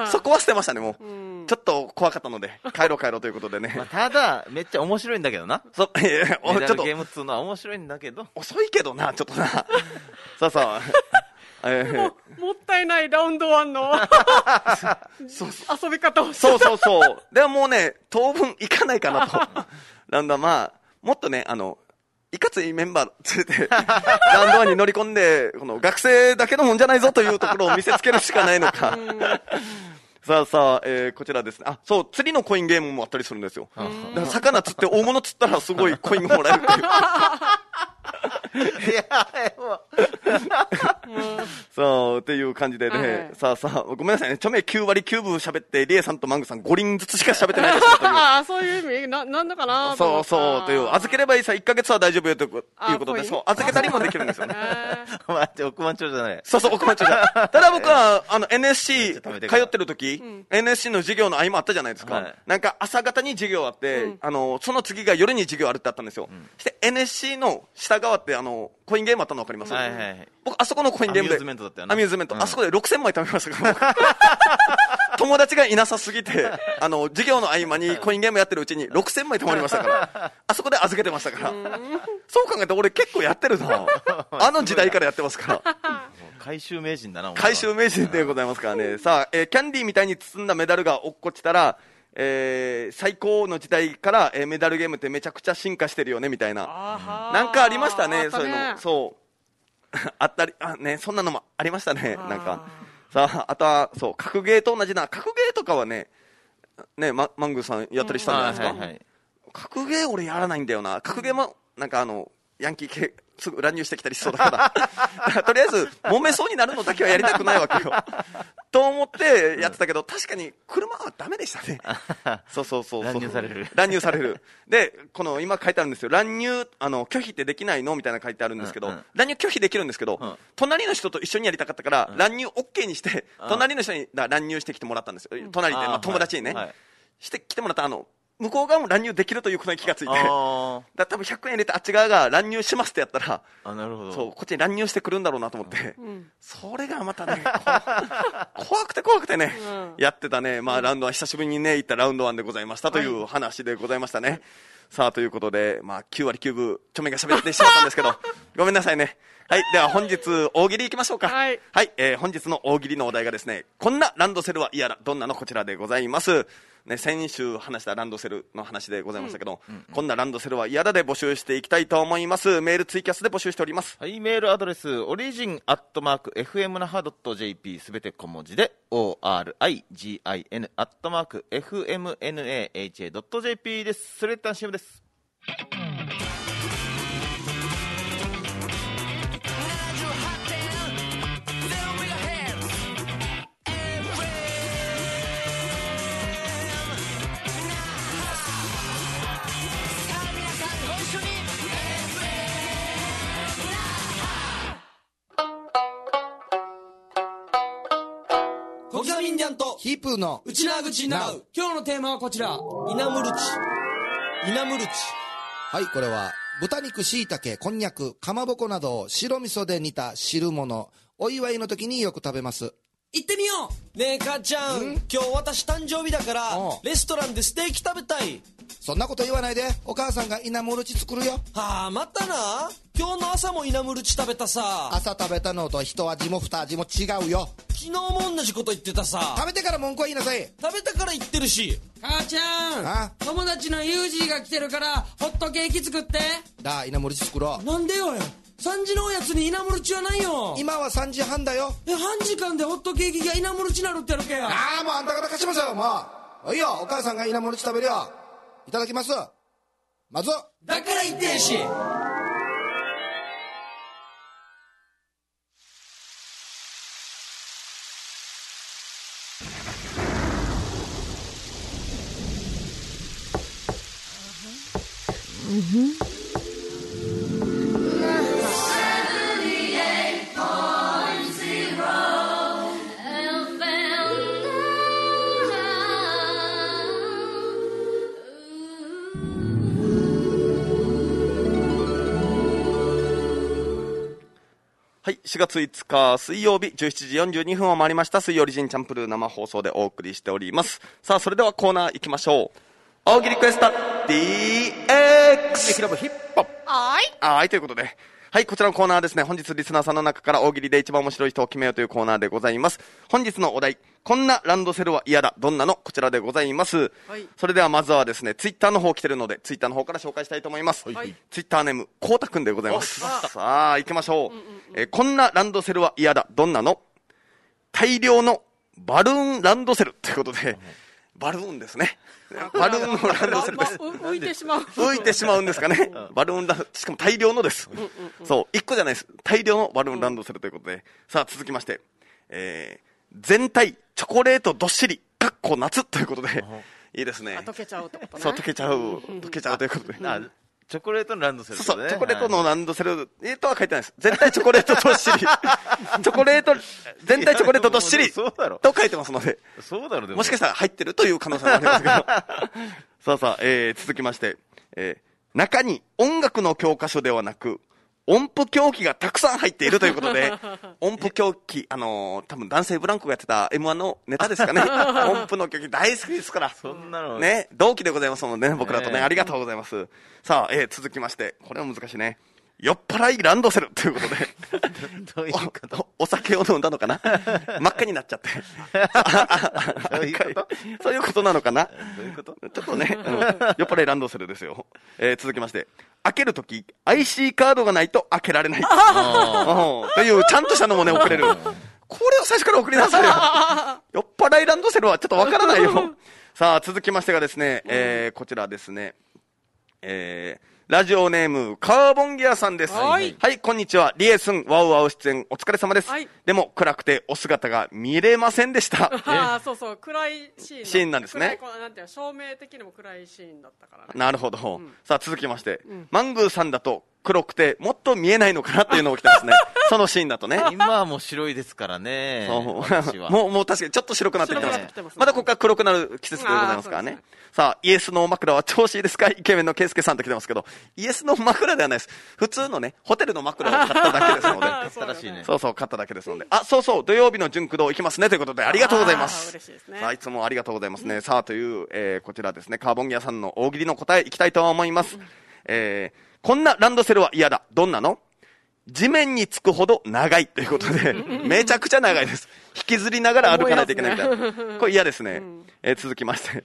S1: そこは捨てましたね、もう。ちょっと怖かったので、帰ろうということでね。
S2: ただ、めっちゃ面白いんだけどな。
S1: ちょっと。
S2: メダルゲームっつうのは面白いんだけど。
S1: 遅いけどな、ちょっとな。そうそう。
S3: もったいないラウンド1の遊び方を
S1: そうでももうね、当分行かないかなと。ラウンドはもっとね、いかついメンバー連れてラウンド1に乗り込んで、この学生だけのもんじゃないぞというところを見せつけるしかないのか。さあ、こちらですね。そう、釣りのコインゲームもあったりするんですよ。だから魚釣って大物釣ったらすごいコインがもらえるっていう。そうっていう感じでね、さあごめんなさいね、著名9割9分喋って、リエさんとマングさん5輪ずつしか喋ってないですという。
S3: そういう意味なんだかな
S1: と。そうという、預ければいいさ、1ヶ月は大丈夫よということで、そう預けたりもできるんですよね。
S2: 待って、億万長者じゃない。
S1: そう億万長者。ただ僕はNSC 通ってる時、NSC の授業の合間あったじゃないですか。なんか朝方に授業あって、その次が夜に授業あるってあったんですよ。して NSC の下側ってコインゲームあったの分かります？僕あそこのコインゲームでアミューズメントだったよね。アミューズメント、あそこで6000枚貯めましたから友達がいなさすぎて授業の合間にコインゲームやってるうちに6000枚貯まりましたからあそこで預けてましたから。そう考えて俺結構やってるな。あの時代からやってますから
S2: 回収名人だな。
S1: 回収名人でございますからね。さあ、キャンディーみたいに包んだメダルが落っこちたら、最高の時代から、メダルゲームってめちゃくちゃ進化してるよねみたいな、なんかありましたね。そういうの、そうあったりね、そんなのもありましたね。なんかさあ、あとはそう格ゲーと同じな、格ゲーとかはね、マングーさんやったりしたんじゃないですか。格ゲー俺やらないんだよな。格ゲーもなんかヤンキー系すぐ乱入してきたりしそうだからとりあえず揉めそうになるのだけはやりたくないわけよと思ってやってたけど、確かに車はダメでしたね。そう
S2: 乱入される
S1: で、この今書いてあるんですよ、乱入拒否ってできないのみたいな書いてあるんですけど、乱入拒否できるんですけど、隣の人と一緒にやりたかったから、乱入 OK にして隣の人に乱入してきてもらったんですよ。隣で、友達にね、して来てもらった向こう側も乱入できるということに気がついて、だ多分100円入れてあっち側が乱入しますってやったら、
S2: なるほど、
S1: そうこっちに乱入してくるんだろうなと思って、それがまたね怖くてね、やってたね。ラウンドは久しぶりにね行ったラウンド1でございましたという話でございましたね。さあということで、9割9分著名が喋ってしまったんですけどごめんなさいね。はい、では本日大喜利いきましょうか。はい、本日の大喜利のお題がですね、こんなランドセルは嫌だ、どんなのこちらでございます。 ね、先週話したランドセルの話でございましたけど、こんなランドセルは嫌だで募集していきたいと思います。メールツイキャスで募集しております。
S2: はい、メールアドレスorigin@fmnaha.jp すべて小文字で origin@fmnaha.jp です。それでは CM です。
S5: 小刻みんぎゃんと
S6: ヒープーの
S5: 内縄口なう。今日のテーマはこちら、イナムルチ。イナムルチ。
S6: はい、これは豚肉、椎茸、こんにゃく、かまぼこなどを白味噌で煮た汁物、お祝いの時によく食べます。
S5: 行ってみよう。ねえ母ちゃん、今日私誕生日だからレストランでステーキ食べたい。
S6: そんなこと言わないで、お母さんがイナムルチ作るよ。
S5: はあ、またな。今日の朝もイナムルチ食べたさ。
S6: 朝食べたのと一味も二味も違うよ。
S5: 昨日も同じこと言ってたさ。
S6: 食べてから文句は言いなさい。
S5: 食べたから言ってるし。
S7: 母ちゃん、友達のユージーが来てるからホットケーキ作って。
S6: だあ、イナムルチ作ろう。
S5: なんでよ。3時のおやつにイナムルチはないよ。
S6: 今は3時半だよ。
S5: 半時間でホットケーキがイナムルチなるってやるけや。
S6: ああ、もうあんた方貸しますよ、もう。いいよ、お母さんがイナムルチ食べるよ。いただきます。まず
S5: だから言ってんし。
S1: はい、4月5日水曜日17時42分を回りました。水曜リジンチャンプルー生放送でお送りしております。さあ、それではコーナー行きましょう。大喜利クエスト DX
S2: クラブヒップホップ。
S1: はい、ということで、はい、こちらのコーナーですね、本日リスナーさんの中から大喜利で一番面白い人を決めようというコーナーでございます。本日のお題、こんなランドセルは嫌だ、どんなの、こちらでございます。
S3: はい、
S1: それではまずはですね、ツイッターの方来てるので、ツイッターの方から紹介したいと思います。
S3: はい、
S1: ツイッターネーム、こうたくんでございます。さあ、行きましょう。こんなランドセルは嫌だ、どんなの、大量のバルーンランドセルということで、バルーンですね。バルーンのランドセルです。
S3: 浮いてしまう。
S1: 浮いてしまうんですかね。バルーンランド、しかも大量のです。そう、1個じゃないです。大量のバルーンランドセルということで。さあ、続きまして、全体チョコレートどっしり、かっこ夏ということで、いいですね。
S3: 溶けちゃうってことね。
S1: そう、溶けちゃうということで。
S2: チョコレートのランドセル、ね、
S1: そう、チョコレートのランドセル、とは書いてないです。全体チョコレートどっしり。全体チョコレートどっしり。
S2: そうだろ。
S1: と書いてますので。
S2: そうだろ、でも。
S1: もしかしたら入ってるという可能性もありますけど。さあさあ、続きまして、中に音楽の教科書ではなく、音符狂気がたくさん入っているということで、音符狂気、多分男性ブランコがやってた M1 のネタですかね。音符の狂気大好きですから。
S2: そんなの。
S1: ね、同期でございますのでね、僕らとね、ありがとうございます。さあ、続きまして、これは難しいね。酔っ払いランドセルということで
S2: どういうこと？
S1: お酒を飲んだのかな真っ赤になっちゃってそういうことなのかな。
S2: どういうこと？
S1: ちょっとね、酔っ払いランドセルですよ。続きまして、開けるとき IC カードがないと開けられないというちゃんとしたのもね送れる。これを最初から送りなさいよ。酔っ払いランドセルはちょっとわからないよ。さあ、続きましてがですね、こちらですね、ラジオネームカーボンギアさんです。はい、こんにちは。リエスンワウワウ出演お疲れ様です。でも暗くてお姿が見れませんでした。
S3: そうそう、暗いシ
S1: ーンなんですね。
S3: なんていう照明的にも暗いシーンだったからね。
S1: なるほど。さあ、続きまして、マングーさんだと黒くてもっと見えないのかなっていうのが来てますね。そのシーンだとね。
S2: 今はもう白いですからね。
S1: もう確かにちょっと白くなってきてます。まだここから黒くなる季節でございますからね。さあ、イエスの枕は調子いいですか？イケメンのケイスケさんと来てますけど、イエスの枕ではないです。普通のね、ホテルの枕を買っただけですので。
S2: 新しいね。
S1: そうそう、買っただけですので。そうそう、土曜日の純駆動行きますねということで、ありがとうございます。
S3: 嬉しいですね。
S1: さあ、いつもありがとうございますね。さあ、という、こちらですね、カーボンギアさんの大喜利の答えいきたいと思います。こんなランドセルは嫌だ。どんなの？地面につくほど長いということで、めちゃくちゃ長いです。引きずりながら歩かないといけないみたいな。これ嫌ですね。続きまして、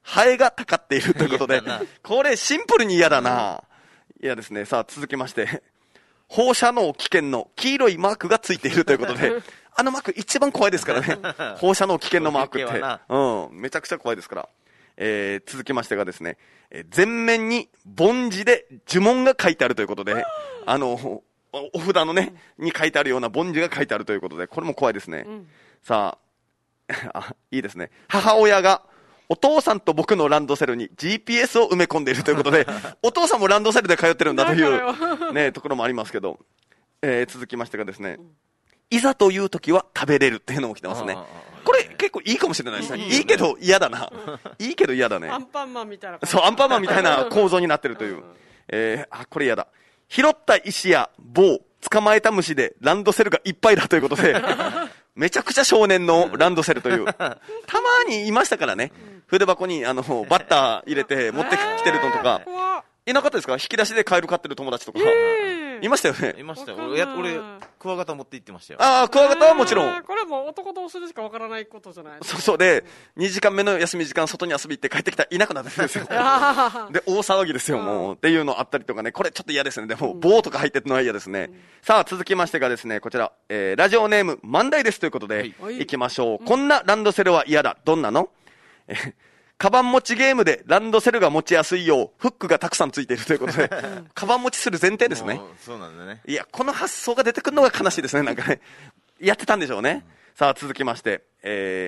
S1: ハエがたかっているということで
S2: 嫌だな、
S1: これシンプルに嫌だな。嫌ですね。さあ続きまして、放射能危険の黄色いマークがついているということで、あのマーク一番怖いですからね。放射能危険のマークって。めちゃくちゃ怖いですから。続きましてがですね、全面に梵字で呪文が書いてあるということで、お札のね、に書いてあるような梵字が書いてあるということで、これも怖いですね。さあ、いいですね。母親が、お父さんと僕のランドセルに GPS を埋め込んでいるということで、お父さんもランドセルで通ってるんだというね、ところもありますけど、続きましてがですね、いざという時は食べれるっていうのも来てますね。これ結構いいかもしれないですね。いいけど嫌だな。いいけど嫌だね。
S3: アンパンマンみたいな。
S1: そう、アンパンマンみたいな構造になってるという。これ嫌だ。拾った石や棒、捕まえた虫でランドセルがいっぱいだということで、めちゃくちゃ少年のランドセルという。たまにいましたからね。筆箱にバッター入れて持ってきてるのとか。いなかったですか？引き出しでカエル飼ってる友達とか。いましたよね。
S2: いましたよ。俺、クワガタ持って行ってましたよ。
S1: ああ、クワガタはもちろん。
S3: これも男とオスでしかわからないことじゃない。
S1: そうで、2時間目の休み時間外に遊び行って帰ってきたらいなくなってるんですよ。で、大騒ぎですよ、もう。っていうのあったりとかね。これちょっと嫌ですね。でも、棒とか入ってるのは嫌ですね。さあ、続きましてがですね、こちら、ラジオネーム、万代ですということで、行きましょう。こんなランドセルは嫌だ。どんなの？カバン持ちゲームでランドセルが持ちやすいようフックがたくさんついているということで、カバン持ちする前提ですね。
S2: そうなんだね。
S1: いや、この発想が出てくるのが悲しいですね。なんかね、やってたんでしょうね。さあ続きまして、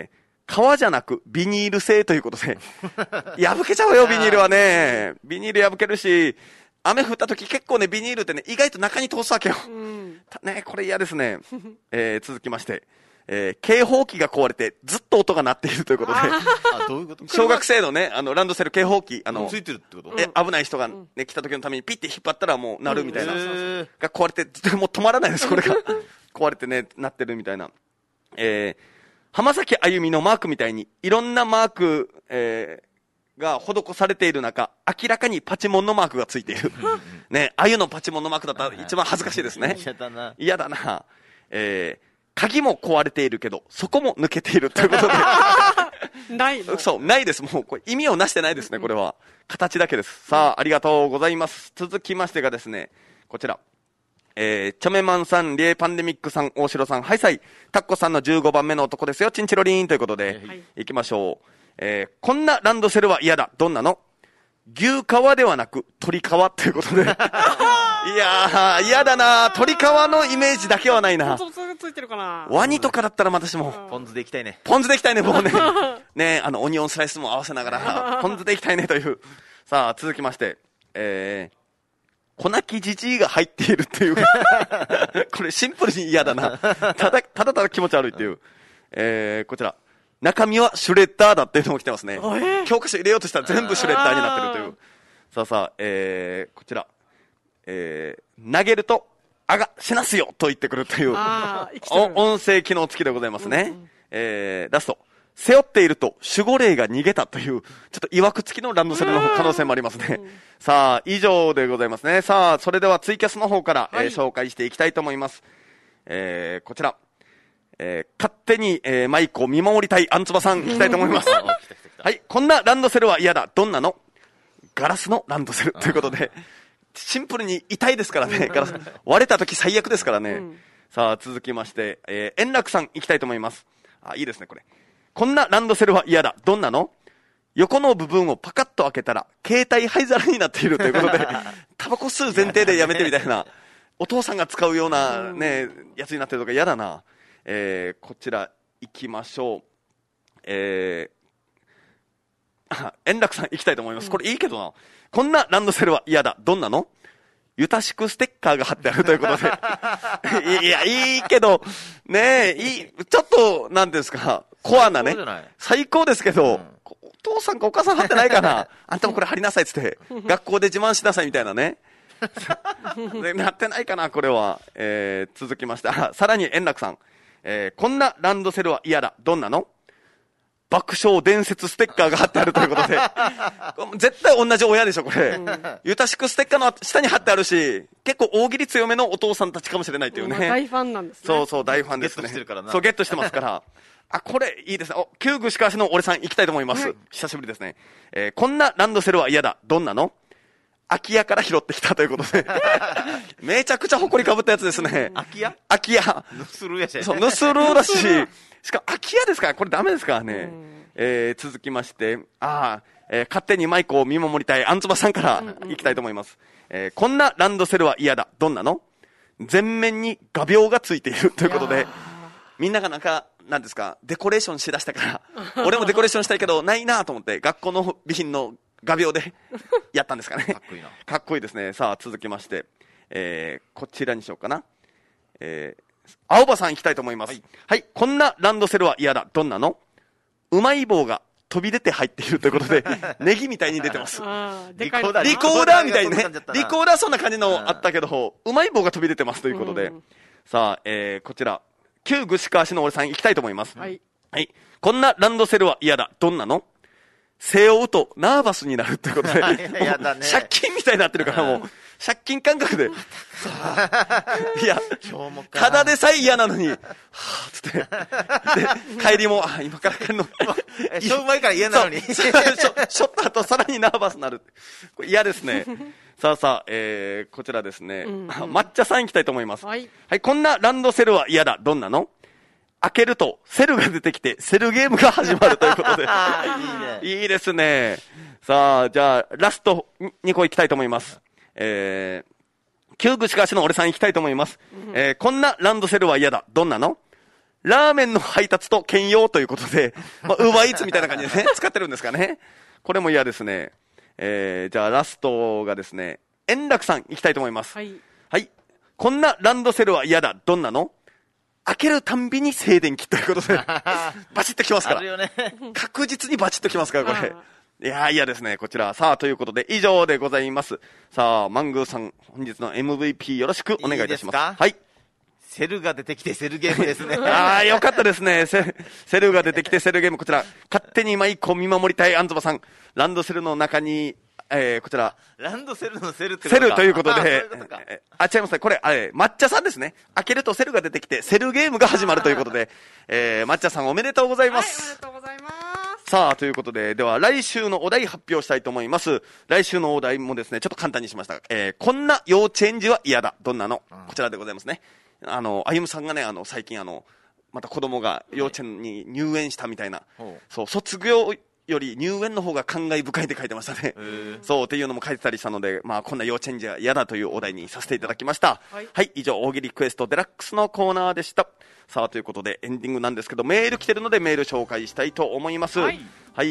S1: 革じゃなくビニール製ということで、破けちゃうよビニールはね。ビニール破けるし、雨降った時結構ねビニールってね意外と中に通すわけよ。ね、これ嫌ですね。続きまして。警報器が壊れてずっと音が鳴っているということで、
S2: どういうこと？
S1: 小学生のね、ランドセル警報器、
S2: ついてるってこと？
S1: 危ない人がね、来た時のためにピッて引っ張ったらもう鳴るみたいな。が壊れて、もう止まらないです、これが。壊れてね、鳴ってるみたいな。浜崎あゆみのマークみたいに、いろんなマーク、が施されている中、明らかにパチモンのマークがついている。ね、あゆのパチモンのマークだったら一番恥ずかしいですね。嫌だな。鍵も壊れているけど、そこも抜けているということで。
S3: ないの？
S1: そう、ないです。もう、これ意味をなしてないですね、これは。形だけです。さあ、ありがとうございます。続きましてがですね、こちら。チョメマンさん、リエパンデミックさん、大城さん、ハイサイ、タッコさんの15番目の男ですよ、チンチロリーンということで、行きましょう。こんなランドセルは嫌だ。どんなの？牛皮ではなく鳥皮ということで。いやー、嫌だな。鳥皮のイメージだけはないな。
S3: ついてるかな。
S1: ワニとかだったらまたしも。
S2: ポン酢でいきたいね。
S1: ポン酢でいきたいね、もうね。ね、オニオンスライスも合わせながら、ポン酢でいきたいねという。さあ、続きまして、粉木じじいが入っているっていう。これシンプルに嫌だな。ただ気持ち悪いっていう。こちら。中身はシュレッダーだっていうのも来てますね。教科書入れようとしたら全部シュレッダーになってるという。さあさあ、こちら。投げると、死なすよと言ってくるという、音声機能付きでございますね。ラスト。背負っていると守護霊が逃げたという、ちょっと曰く付きのランドセルの可能性もありますね。さあ、以上でございますね。さあ、それではツイキャスの方から、紹介していきたいと思います。こちら。勝手に、マイクを見守りたいアンツバさん、いきたいと思います。はい、こんなランドセルは嫌だ。どんなの？ガラスのランドセルということで、シンプルに痛いですからね。ガラス割れた時最悪ですからね。さあ、続きまして、円楽さん、いきたいと思います。いいですね、これ。こんなランドセルは嫌だ。どんなの？横の部分をパカッと開けたら、携帯灰皿になっているということで、タバコ吸う前提でやめてみたいな、お父さんが使うようなね、やつになってるとか嫌だな。こちら行きましょう。円楽さん行きたいと思います。これいいけどな。こんなランドセルは嫌だ。どんなの？ゆたしくステッカーが貼ってあるということで。いや、いいけど、ねえ、ちょっと、なんですか、コアなね。最高ですけど、お父さんかお母さん貼ってないかな。あんたもこれ貼りなさいっつって、学校で自慢しなさいみたいなね。なってないかな、これは。続きまして、さらに円楽さん。こんなランドセルは嫌だ。どんなの？爆笑伝説ステッカーが貼ってあるということで。絶対同じ親でしょ、これ。ゆたしくステッカーの下に貼ってあるし、結構大喜利強めのお父さんたちかもしれないというね。
S3: 大ファンなんですね。
S1: そうそう、大ファンですね。
S2: ゲットしてるからな。
S1: そう、ゲットしてますから。 これいいですね。旧串川市の俺さん行きたいと思います。久しぶりですね。こんなランドセルは嫌だ。どんなの？空き家から拾ってきたということで。めちゃくちゃ埃かぶったやつですね。空き家
S2: ヌスルーやし。
S1: そう、ヌスルーだし、しかも空き家ですからこれダメですからね。続きまして、勝手にマイクを見守りたいアンツバさんから行きたいと思います。こんなランドセルは嫌だ。どんなの？全面に画鋲がついているということで、みんながなんですか、デコレーションしだしたから、俺もデコレーションしたいけど、ないなと思って、学校の備品の画鋲でやったんですかね。かっこいいな。かっこいいですね。さあ、続きまして、こちらにしようかな。青葉さん行きたいと思います。はい、こんなランドセルは嫌だ。どんなの？うまい棒が飛び出て入っているということで、ネギみたいに出てます。リコーダーみたいにね。リコーダーそんな感じのあったけど、うまい棒が飛び出てますということで。さあ、こちら、旧串川市の俺さん行きたいと思います。はい。こんなランドセルは嫌だ。どんなの？背負うとナーバスになるということで、やだね、借金みたいになってるからもう、借金感覚で、いや、ただでさえ嫌なのに、はぁ、つって、で、帰りも、今から帰るの、
S2: しょう前から嫌なのに。
S1: しょった後さらにナーバスになる。これ嫌ですね。さあ、こちらですね、抹茶さん行きたいと思います。はい、こんなランドセルは嫌だ。どんなの？開けるとセルが出てきてセルゲームが始まるということで。いいですね。さあ、じゃあ、ラスト2個行きたいと思います。旧串川市の俺さん行きたいと思います。こんなランドセルは嫌だ。どんなの？ラーメンの配達と兼用ということで、ウーバーイーツみたいな感じでね、使ってるんですかね。これも嫌ですね。じゃあ、ラストがですね、円楽さん行きたいと思います。はい。こんなランドセルは嫌だ。どんなの？開けるたんびに静電気ということで、バチッときますから。あるよね。確実にバチッときますから、これ。いやー、嫌ですね、こちら。さあ、ということで、以上でございます。さあ、マングーさん、本日の MVP よろしくお願いいたします。はい。
S2: セルが出てきてセルゲームですね。
S1: よかったですね。セルが出てきてセルゲーム、こちら、勝手にマイクを見守りたいアンズバさん。ランドセルの中に、こちら。
S2: ランドセルのセルって
S1: セルということで、違いますね。これ、抹茶さんですね。開けるとセルが出てきて、セルゲームが始まるということで、抹茶さんおめでとうございます。
S3: おめでとうございます。
S1: さあ、ということで、では来週のお題発表したいと思います。来週のお題もですね、ちょっと簡単にしました。こんな幼稚園児は嫌だ。どんなの？こちらでございますね。あゆむさんがね、最近また子供が幼稚園に入園したみたいな、そう、卒業より入園の方が感慨深いって書いてましたね。そうっていうのも書いてたりしたので、こんな幼稚園児は嫌だというお題にさせていただきました。はい、以上、大喜利クエストデラックスのコーナーでした。さあ、ということでエンディングなんですけど、メール来てるのでメール紹介したいと思います。はい、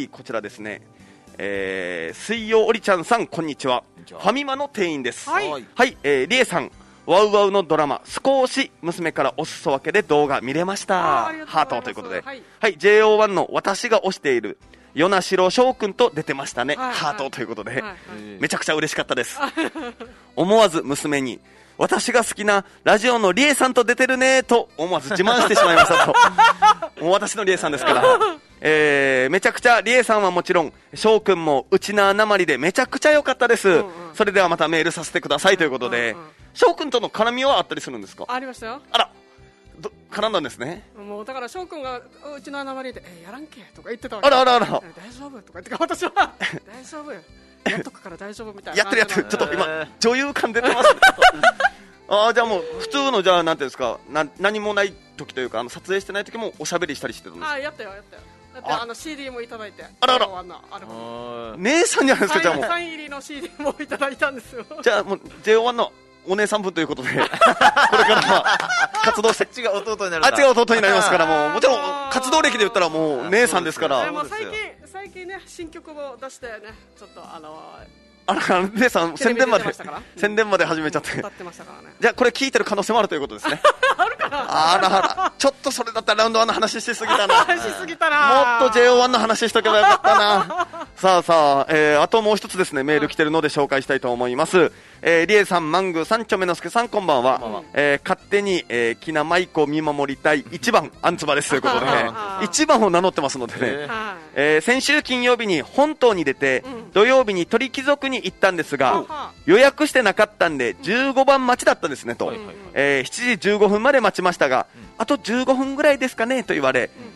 S1: こちらですね。水曜おりちゃんさん、こんにちは。ファミマの店員です。はい、りえさん。ワウワウのドラマ、少し娘からお裾分けで動画見れました。ハートということで。はい、JO1 の私が推している、与那城翔くんと出てましたね。ハートということで、めちゃくちゃ嬉しかったです。思わず娘に、私が好きなラジオのリエさんと出てるねと思わず自慢してしまいましたと。もう私のリエさんですから。めちゃくちゃリエさんはもちろん、翔くんもうちななまりでめちゃくちゃ良かったです。それではまたメールさせてくださいということで、翔くんとの絡みはあったりするんですか？
S3: ありましたよ。
S1: あら、絡んだんですね。
S3: もうだから翔くんがうちの名前でやらんけとか言ってたわけ。
S1: あら、
S3: 大丈夫とか言って、私は大丈夫やっとくから大丈夫みたいな。
S1: やってるちょっと今女優感出てますね。じゃあもう普通の、じゃあなんていうんですか、何もない時というか、撮影してない時もおしゃべりしたりしてたんですか？
S3: やったよ。だってCD もいただいて。
S1: 姉さんじゃないですか。じゃあもう
S3: サイン入りの CD もいただいたんですよ。
S1: じゃあもう JO1 のお姉さん分ということで、これから活動して、
S2: あっちが弟になる。
S1: あっちが弟になりますから、もちろん活動歴で言ったらもう姉さんですから。
S3: 最近ね、新曲も出してね、ちょっと
S1: 姉さん宣伝まで始めちゃって。じゃあこれ聞いてる可能性もあるということですね。
S3: あるか
S1: な。ちょっとそれだったらラウンド1の話しすぎたな。
S3: しすぎたな。
S1: もっと JO1 の話しとけばよかったな。さあ、あともう一つですね、メール来てるので紹介したいと思います。リエさん、マングーさん、チョメノスケさん、こんばんは。勝手に、キナマイクを見守りたい1番アンツバですということで、1番を名乗ってますのでね。先週金曜日に本島に出て、土曜日に鳥貴族に行ったんですが、予約してなかったんで15番待ちだったんですねと。7時15分まで待ちましたが、あと15分ぐらいですかねと言われ、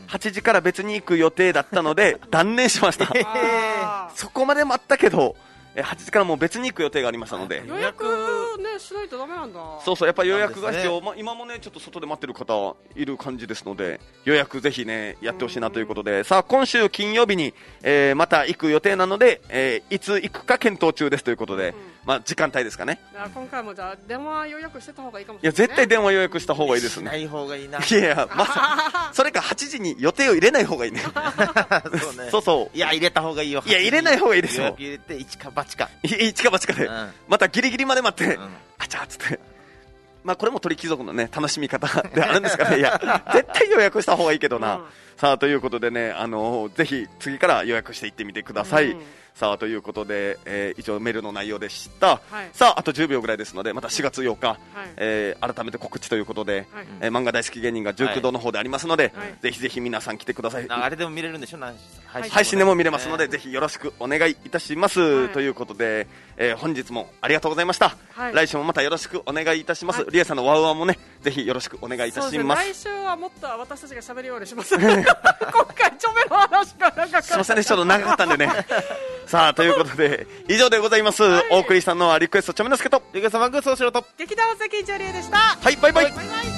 S1: 8時から別に行く予定だったので断念しましたそこまで待ったけど8時からもう別に行く予定がありましたので、
S3: 予約ねしないとダメなんだ。
S1: そうそう、やっぱり予約が必要、今もねちょっと外で待ってる方いる感じですので、予約ぜひねやってほしいなということで、さあ今週金曜日に、また行く予定なので、いつ行くか検討中ですということで、時間帯ですかね。
S3: 今回もじゃあ電話予約してた方がいいかもし
S1: いや
S3: れない、ね、
S1: 絶対電話予約した方がいいですね。
S2: ない方がいいな。
S1: いやまさそれか8時に予定を入れない方がいいね
S2: そうね。
S1: そうそう、
S2: いや入れた方がいいよ。
S1: いや入れない方がいいですよ。
S2: 予約入れて一か八か
S1: 一か八かで、またギリギリまで待って、あちゃーっつって、これも鳥貴族のね楽しみ方であるんですかね。いや絶対予約した方がいいけどな、さあということでね、ぜひ次から予約していってみてください、さあということで、以上メールの内容でした、さああと10秒ぐらいですので、また4月8日、改めて告知ということで、漫画大好き芸人が19度の方でありますので、ぜひぜひ皆さん来てください。
S2: あれでも見れるんでしょ、
S1: 配信でも見れますので、ぜひよろしくお願いいたします、ということで、本日もありがとうございました、来週もまたよろしくお願いいたします、リエさんのワウワウもねぜひよろしくお願いいたします。
S3: 来週はもっと私たちが喋るようにします今回チョメの話が長かった。
S1: すいませんね、ちょっと長かったんでねさあということで以上でございます、お送りしたのはリクエストチョメのすけと
S2: リクエストマングースをしろと
S3: 劇団関ジュリーでした。
S1: はい、バイバイ。
S3: バイバイ。